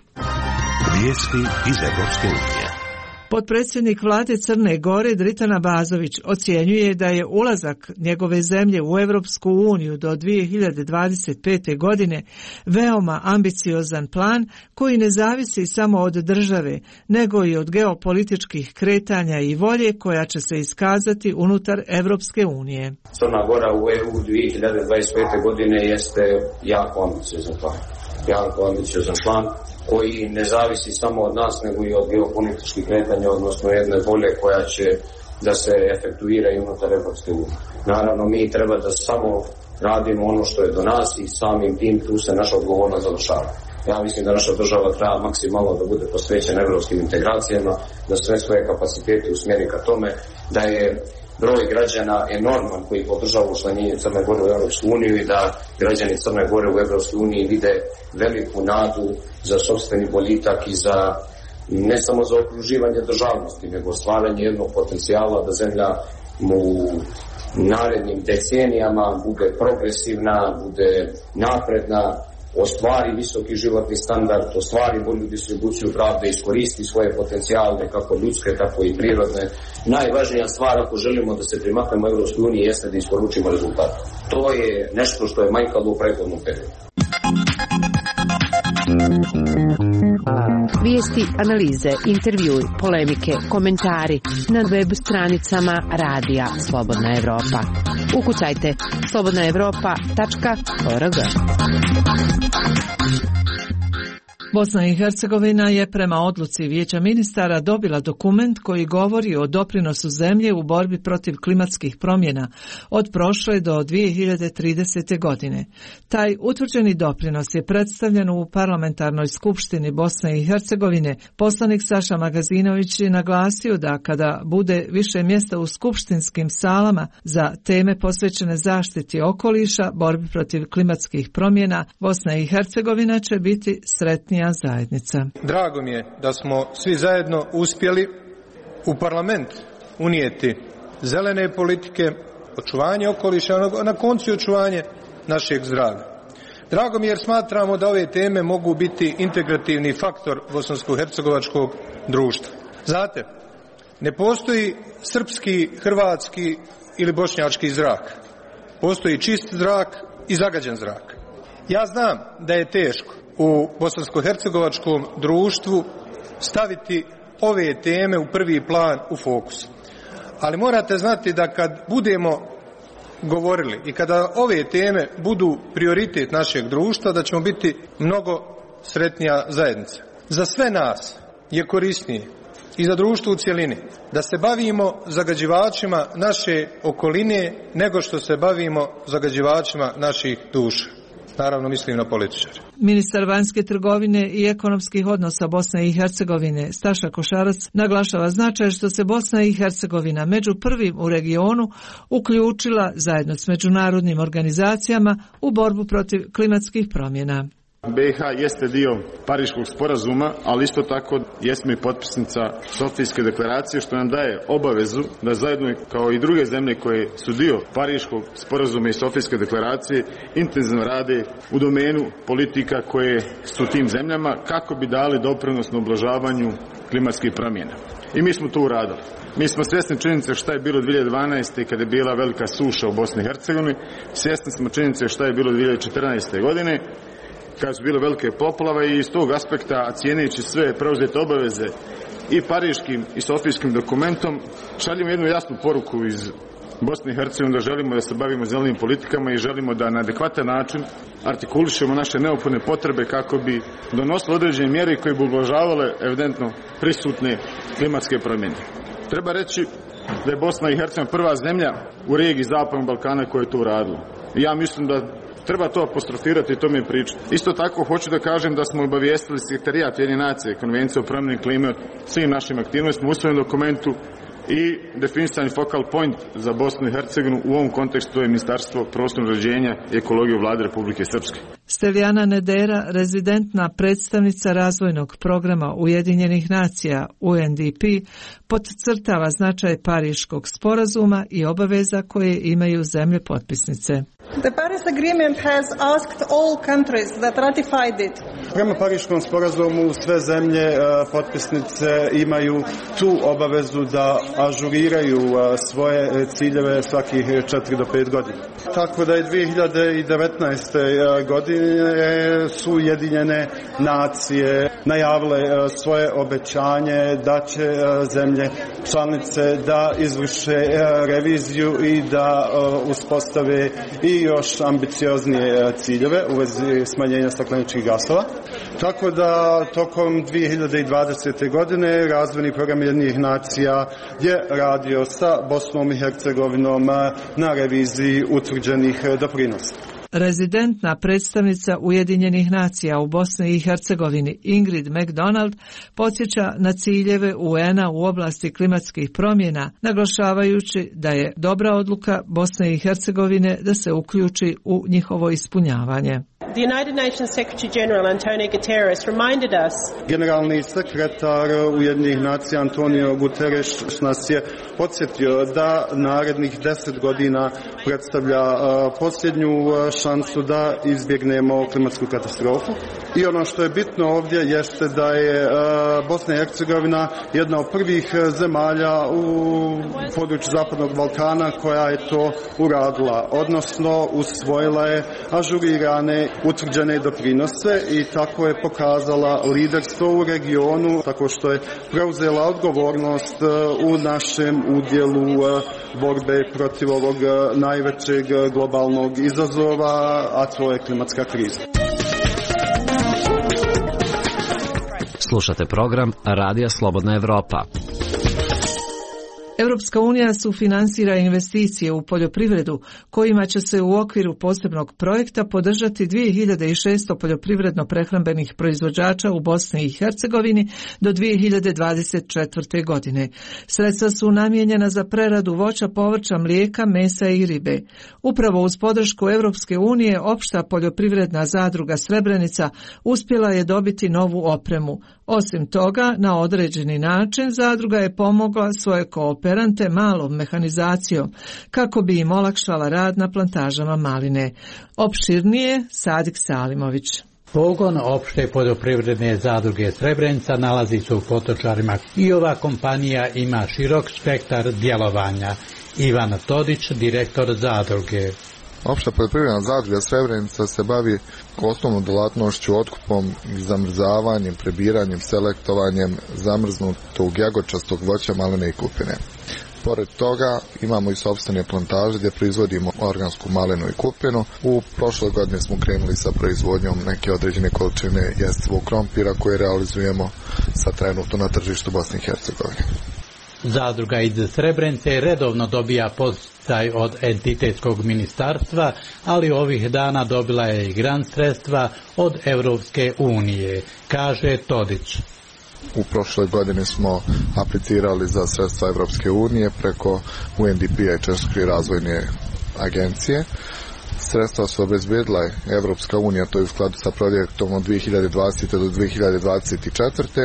Vijesti iz Evropske unije. Potpredsjednik vlade Crne Gore Dritan Abazović ocjenjuje da je ulazak njegove zemlje u Evropsku uniju do dvije hiljade dvadeset pete. godine veoma ambiciozan plan koji ne zavisi samo od države, nego i od geopolitičkih kretanja i volje koja će se iskazati unutar Evropske unije. Crna Gora u E U dvije hiljade dvadeset pete. godine jeste jako ambiciozan plan. Jako ambiciozan plan koji ne zavisi samo od nas, nego i od geopolitičkih kretanja, odnosno jedne volje koja će da se efektuira i unutar Evropske unije. Naravno, mi treba da samo radimo ono što je do nas i samim tim tu se naša odgovornost završava. Ja mislim da naša država treba maksimalno da bude posvećena evropskim integracijama, da sve svoje kapacitete usmjeri ka tome, da je broj građana enorman koji podržava učlanjenje Crne Gore u Evropsku uniju i da građani Crne Gore u Evropskoj uniji vide veliku nadu za sopstveni boljitak i za ne samo za okruživanje državnosti, nego stvaranje jednog potencijala da zemlja mu narednim decenijama bude progresivna, bude napredna, ostvari visoki životni standard, ostvari bolju distribuciju pravde, iskoristi svoje potencijale, kako ljudske, tako i prirodne. Najvažnija stvar ako želimo da se primaknemo u Evropskoj uniji jeste da isporučimo rezultat. To je nešto što je manjkalo u prethodnom periodu. Vijesti, analize, intervjui, polemike, komentari na web stranicama Radija Slobodna Evropa. Ukucajte slobodna evropa tačka org. Bosna i Hercegovina je prema odluci Vijeća ministara dobila dokument koji govori o doprinosu zemlje u borbi protiv klimatskih promjena od prošle do dvije hiljade tridesete. godine. Taj utvrđeni doprinos je predstavljen u Parlamentarnoj skupštini Bosne i Hercegovine. Poslanik Saša Magazinović je naglasio da kada bude više mjesta u skupštinskim salama za teme posvećene zaštiti okoliša, borbi protiv klimatskih promjena, Bosna i Hercegovina će biti sretnija zajednica. Drago mi je da smo svi zajedno uspjeli u parlament unijeti zelene politike, očuvanje okoliša, a na koncu očuvanje našeg zdravlja. Drago mi je jer smatramo da ove teme mogu biti integrativni faktor bosansko-hercegovačkog društva. Znate, ne postoji srpski, hrvatski ili bošnjački zrak. Postoji čist zrak i zagađen zrak. Ja znam da je teško u bosansko-hercegovačkom društvu staviti ove teme u prvi plan, u fokus. Ali morate znati da kad budemo govorili i kada ove teme budu prioritet našeg društva, da ćemo biti mnogo sretnija zajednica. Za sve nas je korisnije i za društvo u cjelini da se bavimo zagađivačima naše okoline nego što se bavimo zagađivačima naših duša. Naravno mislim na političare. Ministar vanjske trgovine i ekonomskih odnosa Bosne i Hercegovine Staša Košarac naglašava značaj što se Bosna i Hercegovina među prvim u regionu uključila zajedno s međunarodnim organizacijama u borbu protiv klimatskih promjena. B i H jeste dio Pariškog sporazuma, ali isto tako jesmo i potpisnica Sofijske deklaracije, što nam daje obavezu da zajedno kao i druge zemlje koje su dio Pariškog sporazuma i Sofijske deklaracije intenzivno rade u domenu politika koje su tim zemljama kako bi dali doprinos na ublažavanju klimatskih promjena. I mi smo to uradili. Mi smo svjesni činjenice šta je bilo dvije hiljade dvanaeste. kada je bila velika suša u Bosni i Hercegovini, svjesni smo činjenice šta je bilo dvije hiljade četrnaeste. godine, kad su bile velike poplave, i iz tog aspekta, cijeneći sve preuzete obaveze i pariškim i sofijskim dokumentom, šaljemo jednu jasnu poruku iz Bosne i Hercegovine da želimo da se bavimo zelenim politikama i želimo da na adekvatan način artikulišemo naše neophodne potrebe kako bi donosili određene mjere koje bi ublažavale evidentno prisutne klimatske promjene. Treba reći da je Bosna i Hercegovina prva zemlja u regiji Zapadnog Balkana koja je to uradila. I ja mislim da Treba to apostrofirati i to mi je priča. Isto tako hoću da kažem da smo obavijestili Sekretarijat Ujedinjenih nacija, Konvencije o promjeni klime, svim našim aktivnostima u usvojenom dokumentu i definisani focal point za Bosnu i Hercegovinu. U ovom kontekstu je Ministarstvo prostornog uređenja i ekologije u Vladi Republike Srpske. Steljana Nedera, rezidentna predstavnica razvojnog programa Ujedinjenih nacija U N D P, podcrtava značaj Pariškog sporazuma i obaveza koje imaju zemlje potpisnice. The Paris Agreement has asked all countries that ratified it. Prema Pariškom sporazumu sve zemlje potpisnice imaju tu obavezu da ažuriraju svoje ciljeve svakih četiri do pet godina. Tako da je dvije hiljade devetnaeste. godine su Ujedinjene nacije najavile svoje obećanje da će zemlje članice da izvrše reviziju i da uspostave i još ambicioznije ciljeve u vezi smanjenja stakleničkih gasova. Tako da tokom dvije hiljade dvadesete. godine razvojni program Ujedinjenih nacija je radio sa Bosnom i Hercegovinom na reviziji utvrđenih doprinosa. Rezidentna predstavnica Ujedinjenih nacija u Bosni i Hercegovini Ingrid McDonald podsjeća na ciljeve U N A u oblasti klimatskih promjena, naglašavajući da je dobra odluka Bosne i Hercegovine da se uključi u njihovo ispunjavanje. The United Nations Secretary General Antonio Guterres reminded us. Generalni sekretar Ujedinjenih nacija Antonio Guterres nas je podsjetio da narednih deset godina predstavlja uh, posljednju uh, šansu da izbjegnemo klimatsku katastrofu. I ono što je bitno ovdje jeste da je uh, Bosna i Hercegovina jedna od prvih zemalja u području Zapadnog Balkana koja je to uradila, odnosno usvojila je ažurirane utvrđene doprinose i tako je pokazala liderstvo u regionu, tako što je preuzela odgovornost u našem udjelu borbe protiv ovog najvećeg globalnog izazova, a to je klimatska kriza. Slušate program Radija Slobodna Evropa. Europska unija sufinansira investicije u poljoprivredu kojima će se u okviru posebnog projekta podržati dvije hiljade šesto poljoprivredno-prehrambenih proizvođača u Bosni i Hercegovini do dvije hiljade dvadeset četvrte. godine. Sredstva su namijenjena za preradu voća, povrća, mlijeka, mesa i ribe. Upravo uz podršku Europske unije, opšta poljoprivredna zadruga Srebrenica uspjela je dobiti novu opremu. Osim toga, na određeni način zadruga je pomogla svoje kooperante malom mehanizacijom kako bi im olakšala rad na plantažama maline. Opširnije Sadik Salimović. Pogon opšte poljoprivredne zadruge Srebrenica nalazi se u Potočarima i ova kompanija ima širok spektar djelovanja. Ivan Todić, direktor zadruge. Opšta poljoprivredna zadruga Srebrenica se bavi osnovnom djelatnošću otkupom i zamrzavanjem, prebiranjem, selektovanjem zamrznutog jagočastog voća, maline i kupine. Pored toga imamo i sopstvene plantaže gdje proizvodimo organsku malinu i kupinu. U prošloj godini smo krenuli sa proizvodnjom neke određene količine jestivog krompira koje realizujemo sa trenutno na tržištu Bosne i Hercegovine. Zadruga iz Srebrenice redovno dobija podsticaj od entitetskog ministarstva, ali ovih dana dobila je i grant sredstva od Europske unije, kaže Todić. U prošloj godini smo aplicirali za sredstva Europske unije preko U N D P-a i Češke razvojne agencije. Sredstva su obezbedila Evropska unija, to je u skladu sa projektom od dvije hiljade dvadesete. do dvije hiljade dvadeset četvrte.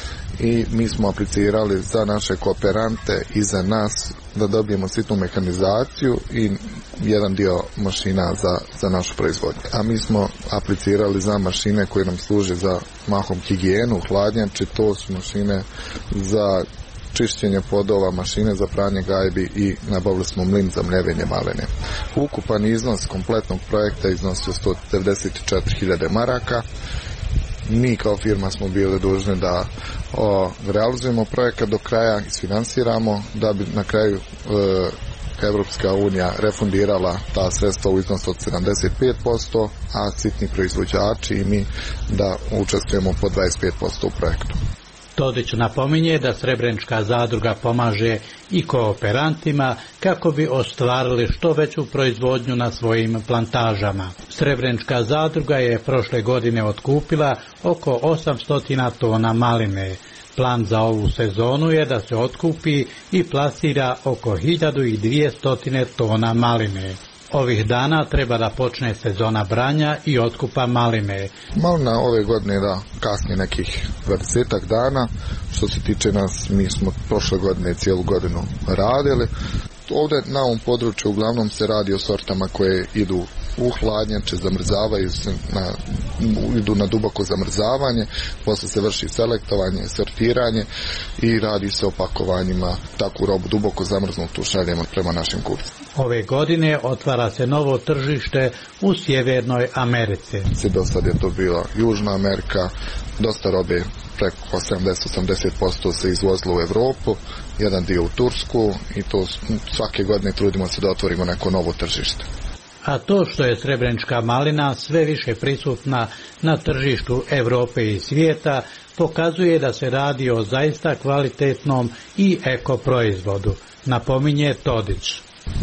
i mi smo aplicirali za naše kooperante i za nas da dobijemo sitnu mehanizaciju i jedan dio mašina za, za našu proizvodnju. A mi smo aplicirali za mašine koje nam služe za mahom higijenu, hladnjače, to su mašine za čišćenje podova, mašine za pranje gajbi i nabavili smo mlin za mljevenje malene. Ukupan iznos kompletnog projekta iznosio sto devedeset četiri hiljade maraka. Mi kao firma smo bili dužni da o, realizujemo projekat do kraja, isfinansiramo, da bi na kraju e, Evropska unija refundirala ta sredstva u iznosu od sedamdeset pet posto, a sitni proizvođači i mi da učestvujemo po dvadeset pet posto u projektu. Todić napominje da Srebrenička zadruga pomaže i kooperantima kako bi ostvarili što veću proizvodnju na svojim plantažama. Srebrenička zadruga je prošle godine otkupila oko osamsto tona maline. Plan za ovu sezonu je da se otkupi i plasira oko hiljadu dvjesto tona maline. Ovih dana treba da počne sezona branja i otkupa maline. Malina ove godine da kasnije nekih dvadesetak dana. Što se tiče nas, mi smo prošle godine cijelu godinu radili. Ovdje na ovom području uglavnom se radi o sortama koje idu u hladnjače, zamrzavaju se, na, idu na duboko zamrzavanje, posle se vrši selektovanje, sortiranje i radi se o pakovanjima. Takvu robu duboko zamrznutu šaljemo prema našim kupcima. Ove godine otvara se novo tržište u Sjevernoj Americi. Do sad je to bila Južna Amerika, dosta robe, preko osamdeset do osamdeset posto se izvozilo u Europu, jedan dio u Tursku i to svake godine trudimo se da otvorimo neko novo tržište. A to što je srebrenička malina sve više prisutna na tržištu Europe i svijeta pokazuje da se radi o zaista kvalitetnom i eko proizvodu, napominje Todić.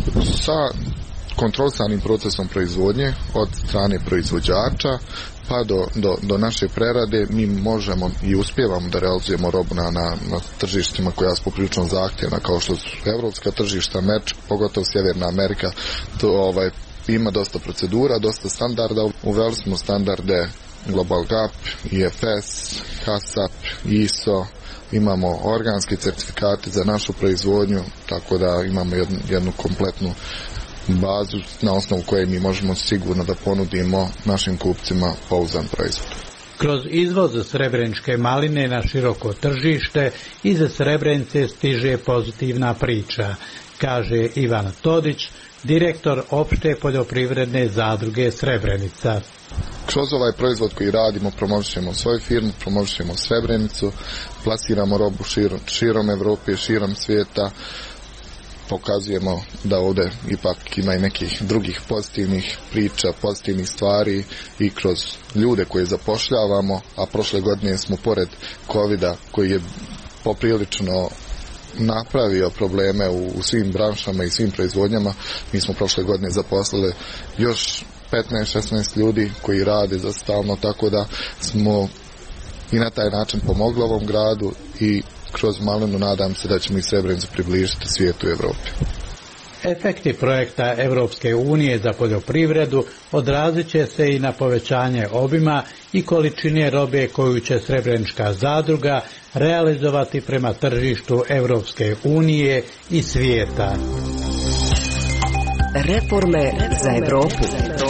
Sa kontrolisanim procesom proizvodnje od strane proizvođača pa do, do, do naše prerade mi možemo i uspijevamo da realizujemo robu na, na, na tržištima koja su poprilično zahtjevna kao što su evropska tržišta, Američka, pogotovo Sjeverna Amerika, to ovaj, ima dosta procedura, dosta standarda. Uveli smo standarde Global Gap, I F S, HACCP, I S O, imamo organske certifikate za našu proizvodnju, tako da imamo jednu, jednu kompletnu bazu na osnovu koje mi možemo sigurno da ponudimo našim kupcima pouzdan proizvod. Kroz izvoz srebreničke maline na široko tržište iz Srebrenice stiže pozitivna priča, kaže Ivan Todić, direktor opšte poljoprivredne zadruge Srebrenica. Kroz ovaj proizvod koji radimo promovišemo svoju firmu, promovišemo Srebrenicu, plasiramo robu širom, širom Evrope, širom svijeta, pokazujemo da ovdje ipak ima i nekih drugih pozitivnih priča, pozitivnih stvari i kroz ljude koje zapošljavamo, a prošle godine smo pored covida koji je poprilično napravio probleme u, u svim branšama i svim proizvodnjama, mi smo prošle godine zaposlili još petnaest šesnaest ljudi koji rade za stalno, tako da smo i na taj način pomogli ovom gradu i kroz malinu nadam se da ćemo i Srebrenicu približiti svijetu i Evropi. Efekti projekta Evropske unije za poljoprivredu odrazit će se i na povećanje obima i količine robe koju će Srebrenička zadruga realizovati prema tržištu Evropske unije i svijeta. Reforme za Evropu.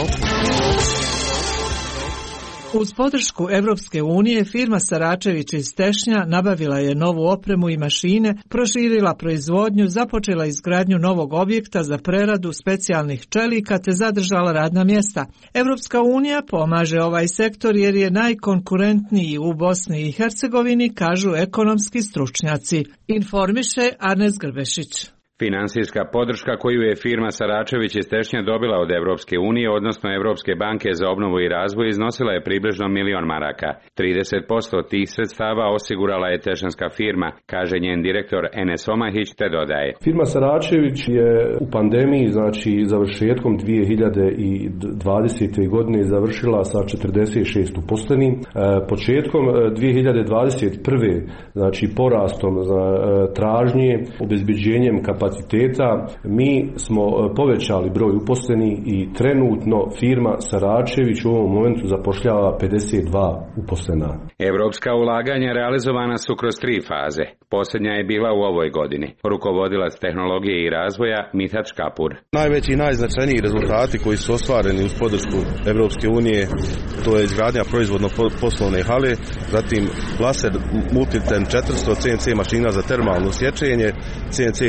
Uz podršku Evropske unije, firma Saračević iz Tešnja nabavila je novu opremu i mašine, proširila proizvodnju, započela izgradnju novog objekta za preradu specijalnih čelika te zadržala radna mjesta. Evropska unija pomaže ovaj sektor jer je najkonkurentniji u Bosni i Hercegovini, kažu ekonomski stručnjaci. Informiše Arnes Grbešić. Finansijska podrška koju je firma Saračević iz Tešnja dobila od Evropske unije, odnosno Evropske banke za obnovu i razvoj, iznosila je približno milion maraka. trideset posto tih sredstava osigurala je tešanska firma, kaže njen direktor Enes Omahić, te dodaje. Firma Saračević je u pandemiji, znači završetkom dvije hiljade dvadesete. godine završila sa četrdeset šest uposlenih. Početkom dvije hiljade dvadeset prve. znači porastom tražnje, obezbeđenjem kapaciteta kapaciteta, mi smo povećali broj uposlenih i trenutno firma Saračević u ovom momentu zapošljava pedeset dva uposlena. Evropska ulaganja realizovana su kroz tri faze. Posljednja je bila u ovoj godini. Rukovodilac tehnologije i razvoja Mithat Škapur. Najveći i najznačajniji rezultati koji su ostvareni uz podršku Evropske unije, to je izgradnja proizvodno-poslovne hale, zatim Laser Multiten četiristo C N C mašina za termalno sječenje, C N C hidraulična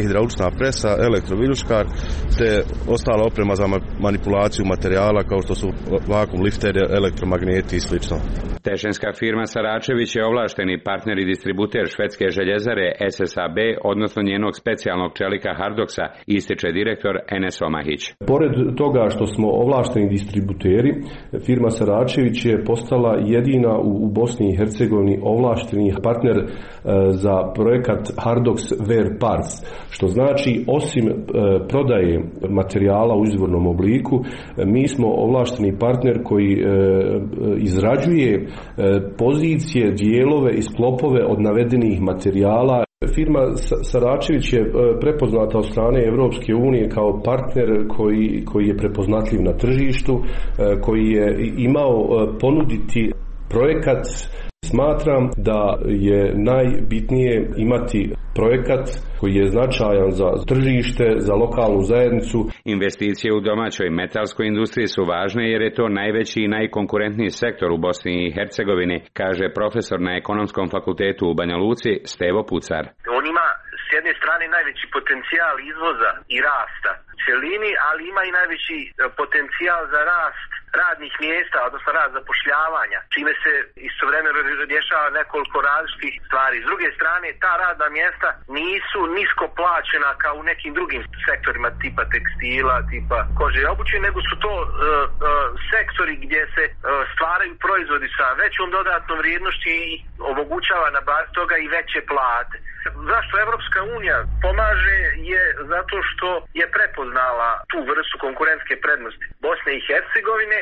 toaletna presa, elektroviljuškar te ostala oprema za manipulaciju materijala kao što su vakum lifteri, elektromagneti i sl. Tešenska firma Saračević je ovlašteni partner i distributer švedske željezare S S A B, odnosno njenog specijalnog čelika Hardoksa, ističe direktor Enes Omahić. Pored toga što smo ovlašteni distributeri, firma Saračević je postala jedina u Bosni i Hercegovini ovlašteni partner za projekat Hardox Wear Parts, što znači osim prodaje materijala u izvornom obliku, mi smo ovlašteni partner koji izrađuje pozicije, dijelove i sklopove od navedenih materijala. Firma Saračević je prepoznata od strane Europske unije kao partner koji, koji je prepoznatljiv na tržištu, koji je imao ponuditi projekat. Smatram da je najbitnije imati projekat koji je značajan za tržište, za lokalnu zajednicu. Investicije u domaćoj metalskoj industriji su važne jer je to najveći i najkonkurentniji sektor u Bosni i Hercegovini, kaže profesor na Ekonomskom fakultetu u Banja Luci Stevo Pucar. On ima s jedne strane najveći potencijal izvoza i rasta cjelini, ali ima i najveći potencijal za rast radnih mjesta, odnosno rast zapošljavanja, čime se istovremeno rješava nekoliko različitih stvari. S druge strane, ta radna mjesta nisu nisko plaćena kao u nekim drugim sektorima tipa tekstila, tipa kože i obuće, nego su to uh, uh, sektori gdje se uh, stvaraju proizvodi sa većom dodatnom vrijednošću i omogućava na bazi toga i veće plate. Zašto Evropska unija pomaže je zato što je prepoznala tu vrstu konkurentske prednosti Bosne i Hercegovine.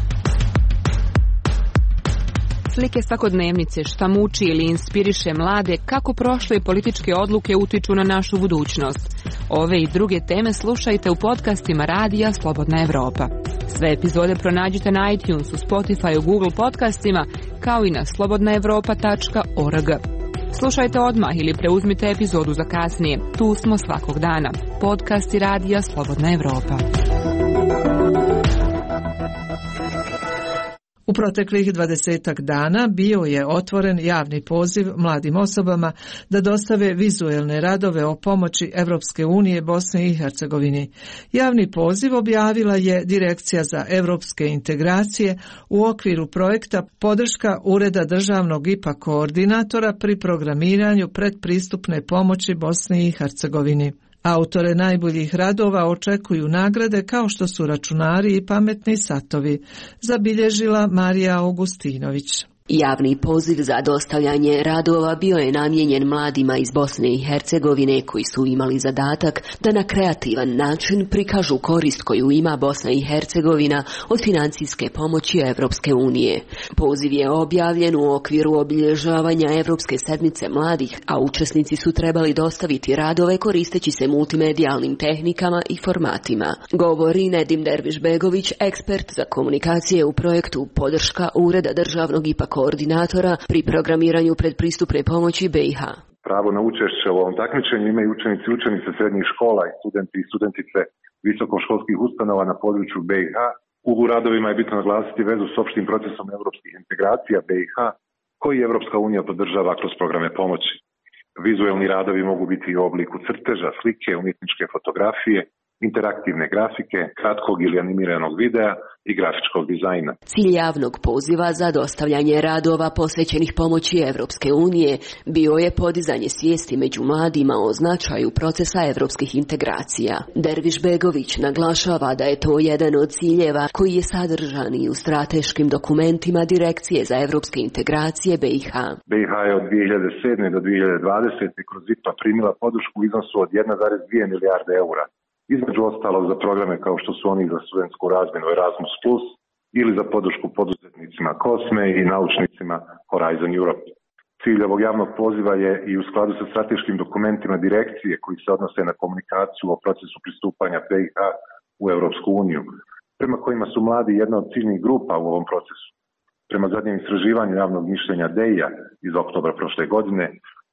Slike svakodnevnice, šta muči ili inspiriše mlade, kako prošle političke odluke utiču na našu budućnost. Ove i druge teme slušajte u podcastima Radija Slobodna Evropa. Sve epizode pronađite na iTunesu, Spotifyu, Google podcastima, kao i na slobodna evropa tačka org. Slušajte odmah ili preuzmite epizodu za kasnije. Tu smo svakog dana. Podcasti Radija Slobodna Evropa. U proteklih dvadesetak dana bio je otvoren javni poziv mladim osobama da dostave vizuelne radove o pomoći Evropske unije Bosni i Hercegovini. Javni poziv objavila je Direkcija za evropske integracije u okviru projekta podrška Ureda državnog I P A koordinatora pri programiranju predpristupne pomoći Bosni i Hercegovini. Autore najboljih radova očekuju nagrade kao što su računari i pametni satovi, zabilježila Marija Augustinović. Javni poziv za dostavljanje radova bio je namijenjen mladima iz Bosne i Hercegovine koji su imali zadatak da na kreativan način prikažu korist koju ima Bosna i Hercegovina od financijske pomoći Evropske unije. Poziv je objavljen u okviru obilježavanja Evropske sedmice mladih, a učesnici su trebali dostaviti radove koristeći se multimedijalnim tehnikama i formatima. Govori Nedim Derviš-Begović, ekspert za komunikacije u projektu Podrška Ureda državnog I P A koordinatora pri programiranju predpristupne pomoći B i H. Pravo na učešće u ovom takmičenju imaju učenici i učenice srednjih škola i studenti i studentice visokoškolskih ustanova na području B i H. U radovima je bitno naglasiti vezu s opštim procesom evropskih integracija B i H, koji Evropska unija podržava kroz programe pomoći. Vizuelni radovi mogu biti i u obliku crteža, slike, umjetničke fotografije, interaktivne grafike, kratkog ili animiranog videa i grafičkog dizajna. Cilj javnog poziva za dostavljanje radova posvećenih pomoći Evropske unije bio je podizanje svijesti među mladima o značaju procesa evropskih integracija. Derviš Begović naglašava da je to jedan od ciljeva koji je sadržan i u strateškim dokumentima Direkcije za evropske integracije B i H. B i H je od dvije hiljade sedme do dvije hiljade dvadesete kroz I P A primila podršku u iznosu od jedna zarez dvije milijarde eura. Između ostalog za programe kao što su oni za studentsku razmjenu Erasmus plus ili za podršku poduzetnicima Cosme i naučnicima Horizon Europe. Cilj ovog javnog poziva je i u skladu sa strateškim dokumentima direkcije koji se odnose na komunikaciju o procesu pristupanja B i H u Europsku uniju, prema kojima su mladi jedna od ciljnih grupa u ovom procesu. Prema zadnjem istraživanju javnog mišljenja D E I-a iz oktobra prošle godine,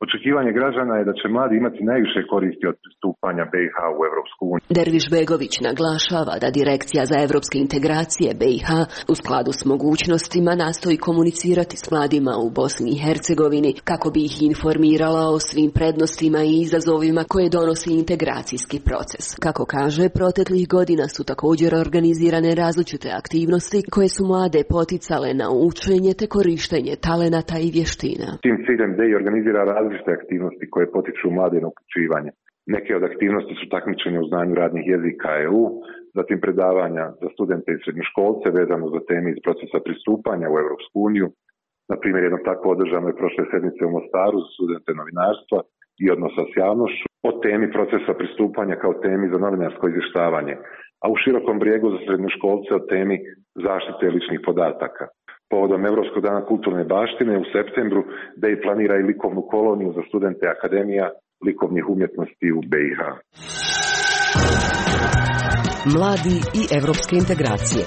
Očekivanje građana je da će mladi imati najviše koristi od pristupanja B i H u Europsku uniju. Derviš Begović naglašava da Direkcija za evropske integracije B i H u skladu s mogućnostima nastoji komunicirati s mladima u Bosni i Hercegovini kako bi ih informirala o svim prednostima i izazovima koje donosi integracijski proces. Kako kaže, proteklih godina su također organizirane različite aktivnosti koje su mlade poticale na učenje te korištenje talenata i vještina. Tim ciljem D I organizira različite aktivnosti koje potiču mlade na uključivanje. Neke od aktivnosti su takmičenje u znanju radnih jezika E U, zatim predavanja za studente i srednjoškolce vezano za teme iz procesa pristupanja u Europsku uniju. Na primjer, jedno tako održano je prošle sedmice u Mostaru za studente novinarstva i odnosa s javnošću o temi procesa pristupanja kao temi za novinarsko izvještavanje, a u Širokom Brijegu za srednjoškolce o temi zaštite ličnih podataka. Povodom Europskog dana kulturne baštine u septembru D I planira i likovnu koloniju za studente akademija likovnih umjetnosti u B i H. Mladi i evropske integracije.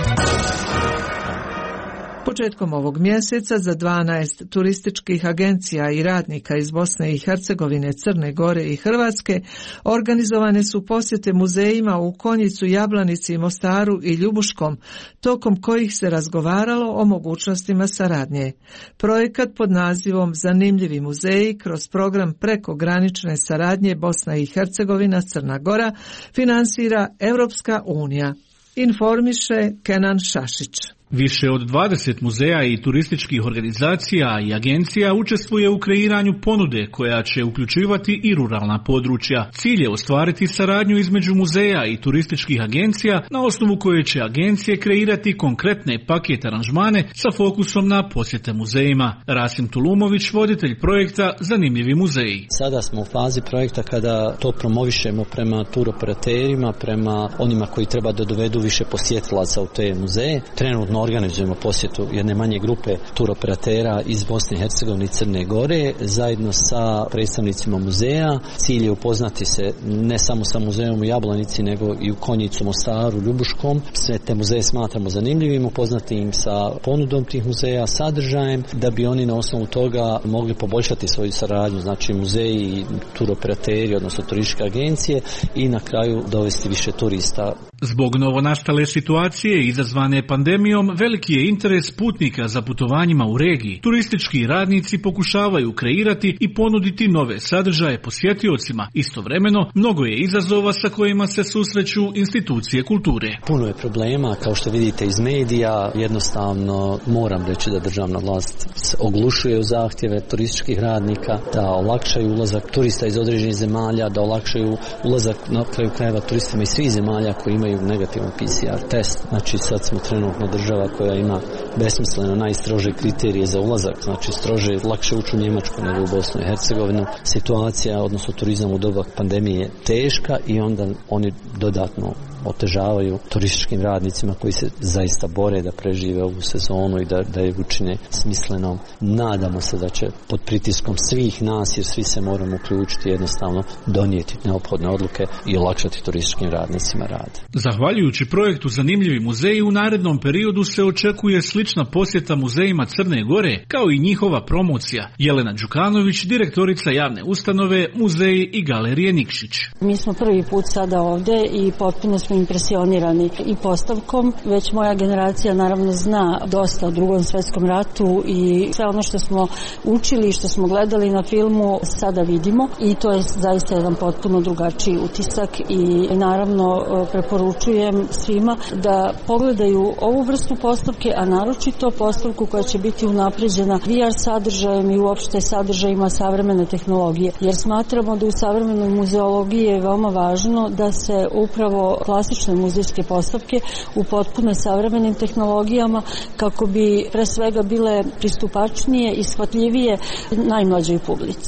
Početkom ovog mjeseca za dvanaest turističkih agencija i radnika iz Bosne i Hercegovine, Crne Gore i Hrvatske organizovane su posjete muzejima u Konjicu, Jablanici, Mostaru i Ljubuškom, tokom kojih se razgovaralo o mogućnostima saradnje. Projekat pod nazivom Zanimljivi muzeji kroz program prekogranične saradnje Bosna i Hercegovina, Crna Gora finansira Europska unija. Informiše Kenan Šašić. Više od dvadeset muzeja i turističkih organizacija i agencija učestvuje u kreiranju ponude koja će uključivati i ruralna područja. Cilj je ostvariti saradnju između muzeja i turističkih agencija na osnovu koje će agencije kreirati konkretne paket aranžmane sa fokusom na posjete muzejima. Rasim Tulumović, voditelj projekta Zanimljivi muzeji. Sada smo u fazi projekta kada to promovišemo prema turoperaterima, prema onima koji treba da dovedu više posjetilaca u te muzeje. Trenutno organizujemo posjetu jedne manje grupe turoperatera iz Bosne i Hercegovine i Crne Gore zajedno sa predstavnicima muzeja. Cilj je upoznati se ne samo sa muzejom u Jablanici nego i u Konjicu, Mostaru, Ljubuškom. Sve te muzeje smatramo zanimljivim, upoznati im sa ponudom tih muzeja, sadržajem, da bi oni na osnovu toga mogli poboljšati svoju saradnju, znači muzeji i turoperateri, odnosno turističke agencije, i na kraju dovesti više turista. Zbog novonastale situacije izazvane pandemijom, veliki je interes putnika za putovanjima u regiji. Turistički radnici pokušavaju kreirati i ponuditi nove sadržaje posjetiocima. Istovremeno, mnogo je izazova sa kojima se susreću institucije kulture. Puno je problema, kao što vidite iz medija, jednostavno moram reći da državna vlast oglušuje u zahtjeve turističkih radnika, da olakšaju ulazak turista iz određenih zemalja, da olakšaju ulazak na kraju krajeva turistima iz svih zemalja koji imaju negativan P C R test. Znači sad smo trenutno država koja ima besmisleno najstrože kriterije za ulazak, znači strože, lakše ući u Njemačku nego u Bosnu i Hercegovinu. Situacija, odnosno turizam u doba pandemije je teška i onda oni dodatno otežavaju turističkim radnicima koji se zaista bore da prežive ovu sezonu i da, da je učine smislenom. Nadamo se da će pod pritiskom svih nas, jer svi se moramo uključiti, jednostavno donijeti neophodne odluke i olakšati turističkim radnicima rad. Zahvaljujući projektu Zanimljivi muzeji, u narednom periodu se očekuje slična posjeta muzejima Crne Gore, kao i njihova promocija. Jelena Đukanović, direktorica javne ustanove Muzeji i galerije Nikšić. Mi smo prvi put sada ovdje i potpuno smo impresionirani i postavkom. Već moja generacija naravno zna dosta o Drugom svjetskom ratu i sve ono što smo učili i što smo gledali na filmu sada vidimo i to je zaista jedan potpuno drugačiji utisak i naravno preporučujem svima da pogledaju ovu vrstu postavke, a naročito postavku koja će biti unapređena V R sadržajem i uopšte sadržajima savremene tehnologije, jer smatramo da u savremenoj muzeologiji je veoma važno da se upravo klasične muzejske postavke upotpune savremenim tehnologijama kako bi pre svega bile pristupačnije i shvatljivije najmlađoj publici.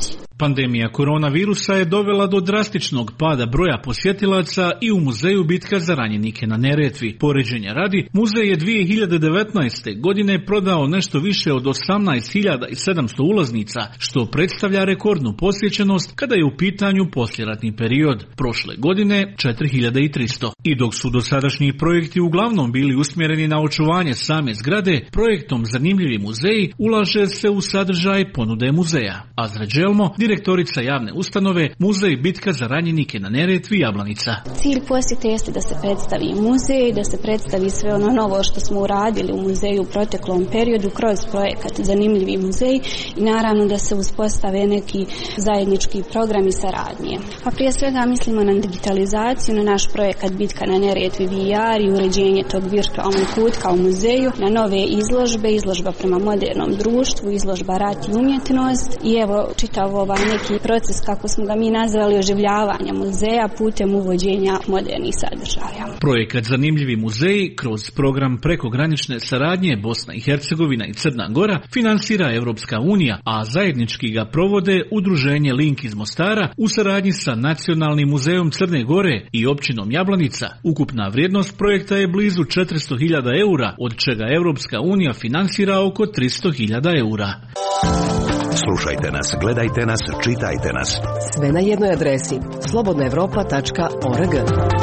Pandemija koronavirusa je dovela do drastičnog pada broja posjetilaca i u muzeju Bitka za ranjenike na Neretvi. Poređenja radi, muzej je dvije hiljade devetnaeste. godine prodao nešto više od osamnaest hiljada sedamsto ulaznica, što predstavlja rekordnu posjećenost kada je u pitanju poslijeratni period. Prošle godine četiri hiljade tristo. I dok su dosadašnji projekti uglavnom bili usmjereni na očuvanje same zgrade, projektom Zanimljivi muzeji ulaže se u sadržaj ponude muzeja. Azra Đelmo, direktorica javne ustanove Muzej Bitka za ranjenike na Neretvi Jablanica. Cilj posjete jeste da se predstavi muzej, da se predstavi sve ono novo što smo uradili u muzeju u proteklom periodu kroz projekat Zanimljivi muzej i naravno da se uspostave neki zajednički programi saradnje. Pa prije svega mislimo na digitalizaciju, na naš projekat Bitka na Neretvi V R i uređenje tog virtualnog kutka u muzeju, na nove izložbe, izložba prema modernom društvu, izložba rat i umjetnost i evo čitav ovaj neki proces, kako smo ga mi nazvali, oživljavanja muzeja putem uvođenja modernih sadržaja. Projekat Zanimljivi muzeji kroz program prekogranične saradnje Bosna i Hercegovina i Crna Gora finansira Evropska unija, a zajednički ga provode Udruženje Link iz Mostara u saradnji sa Nacionalnim muzejom Crne Gore i općinom Jablanica. Ukupna vrijednost projekta je blizu četiristo hiljada eura, od čega Evropska unija finansira oko tristo hiljada eura. Slušajte nas, gledajte nas, čitajte nas. Sve na jednoj adresi slobodna evropa tačka org.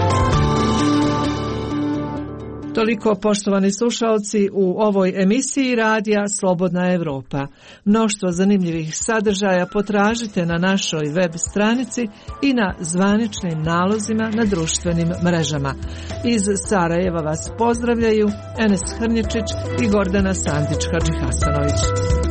Toliko, poštovani slušalci, u ovoj emisiji radija Slobodna Evropa. Mnoštvo zanimljivih sadržaja potražite na našoj web stranici i na zvaničnim nalozima na društvenim mrežama. Iz Sarajeva vas pozdravljaju Enes Hrnječić i Gordana Sandić-Hadžihasanović.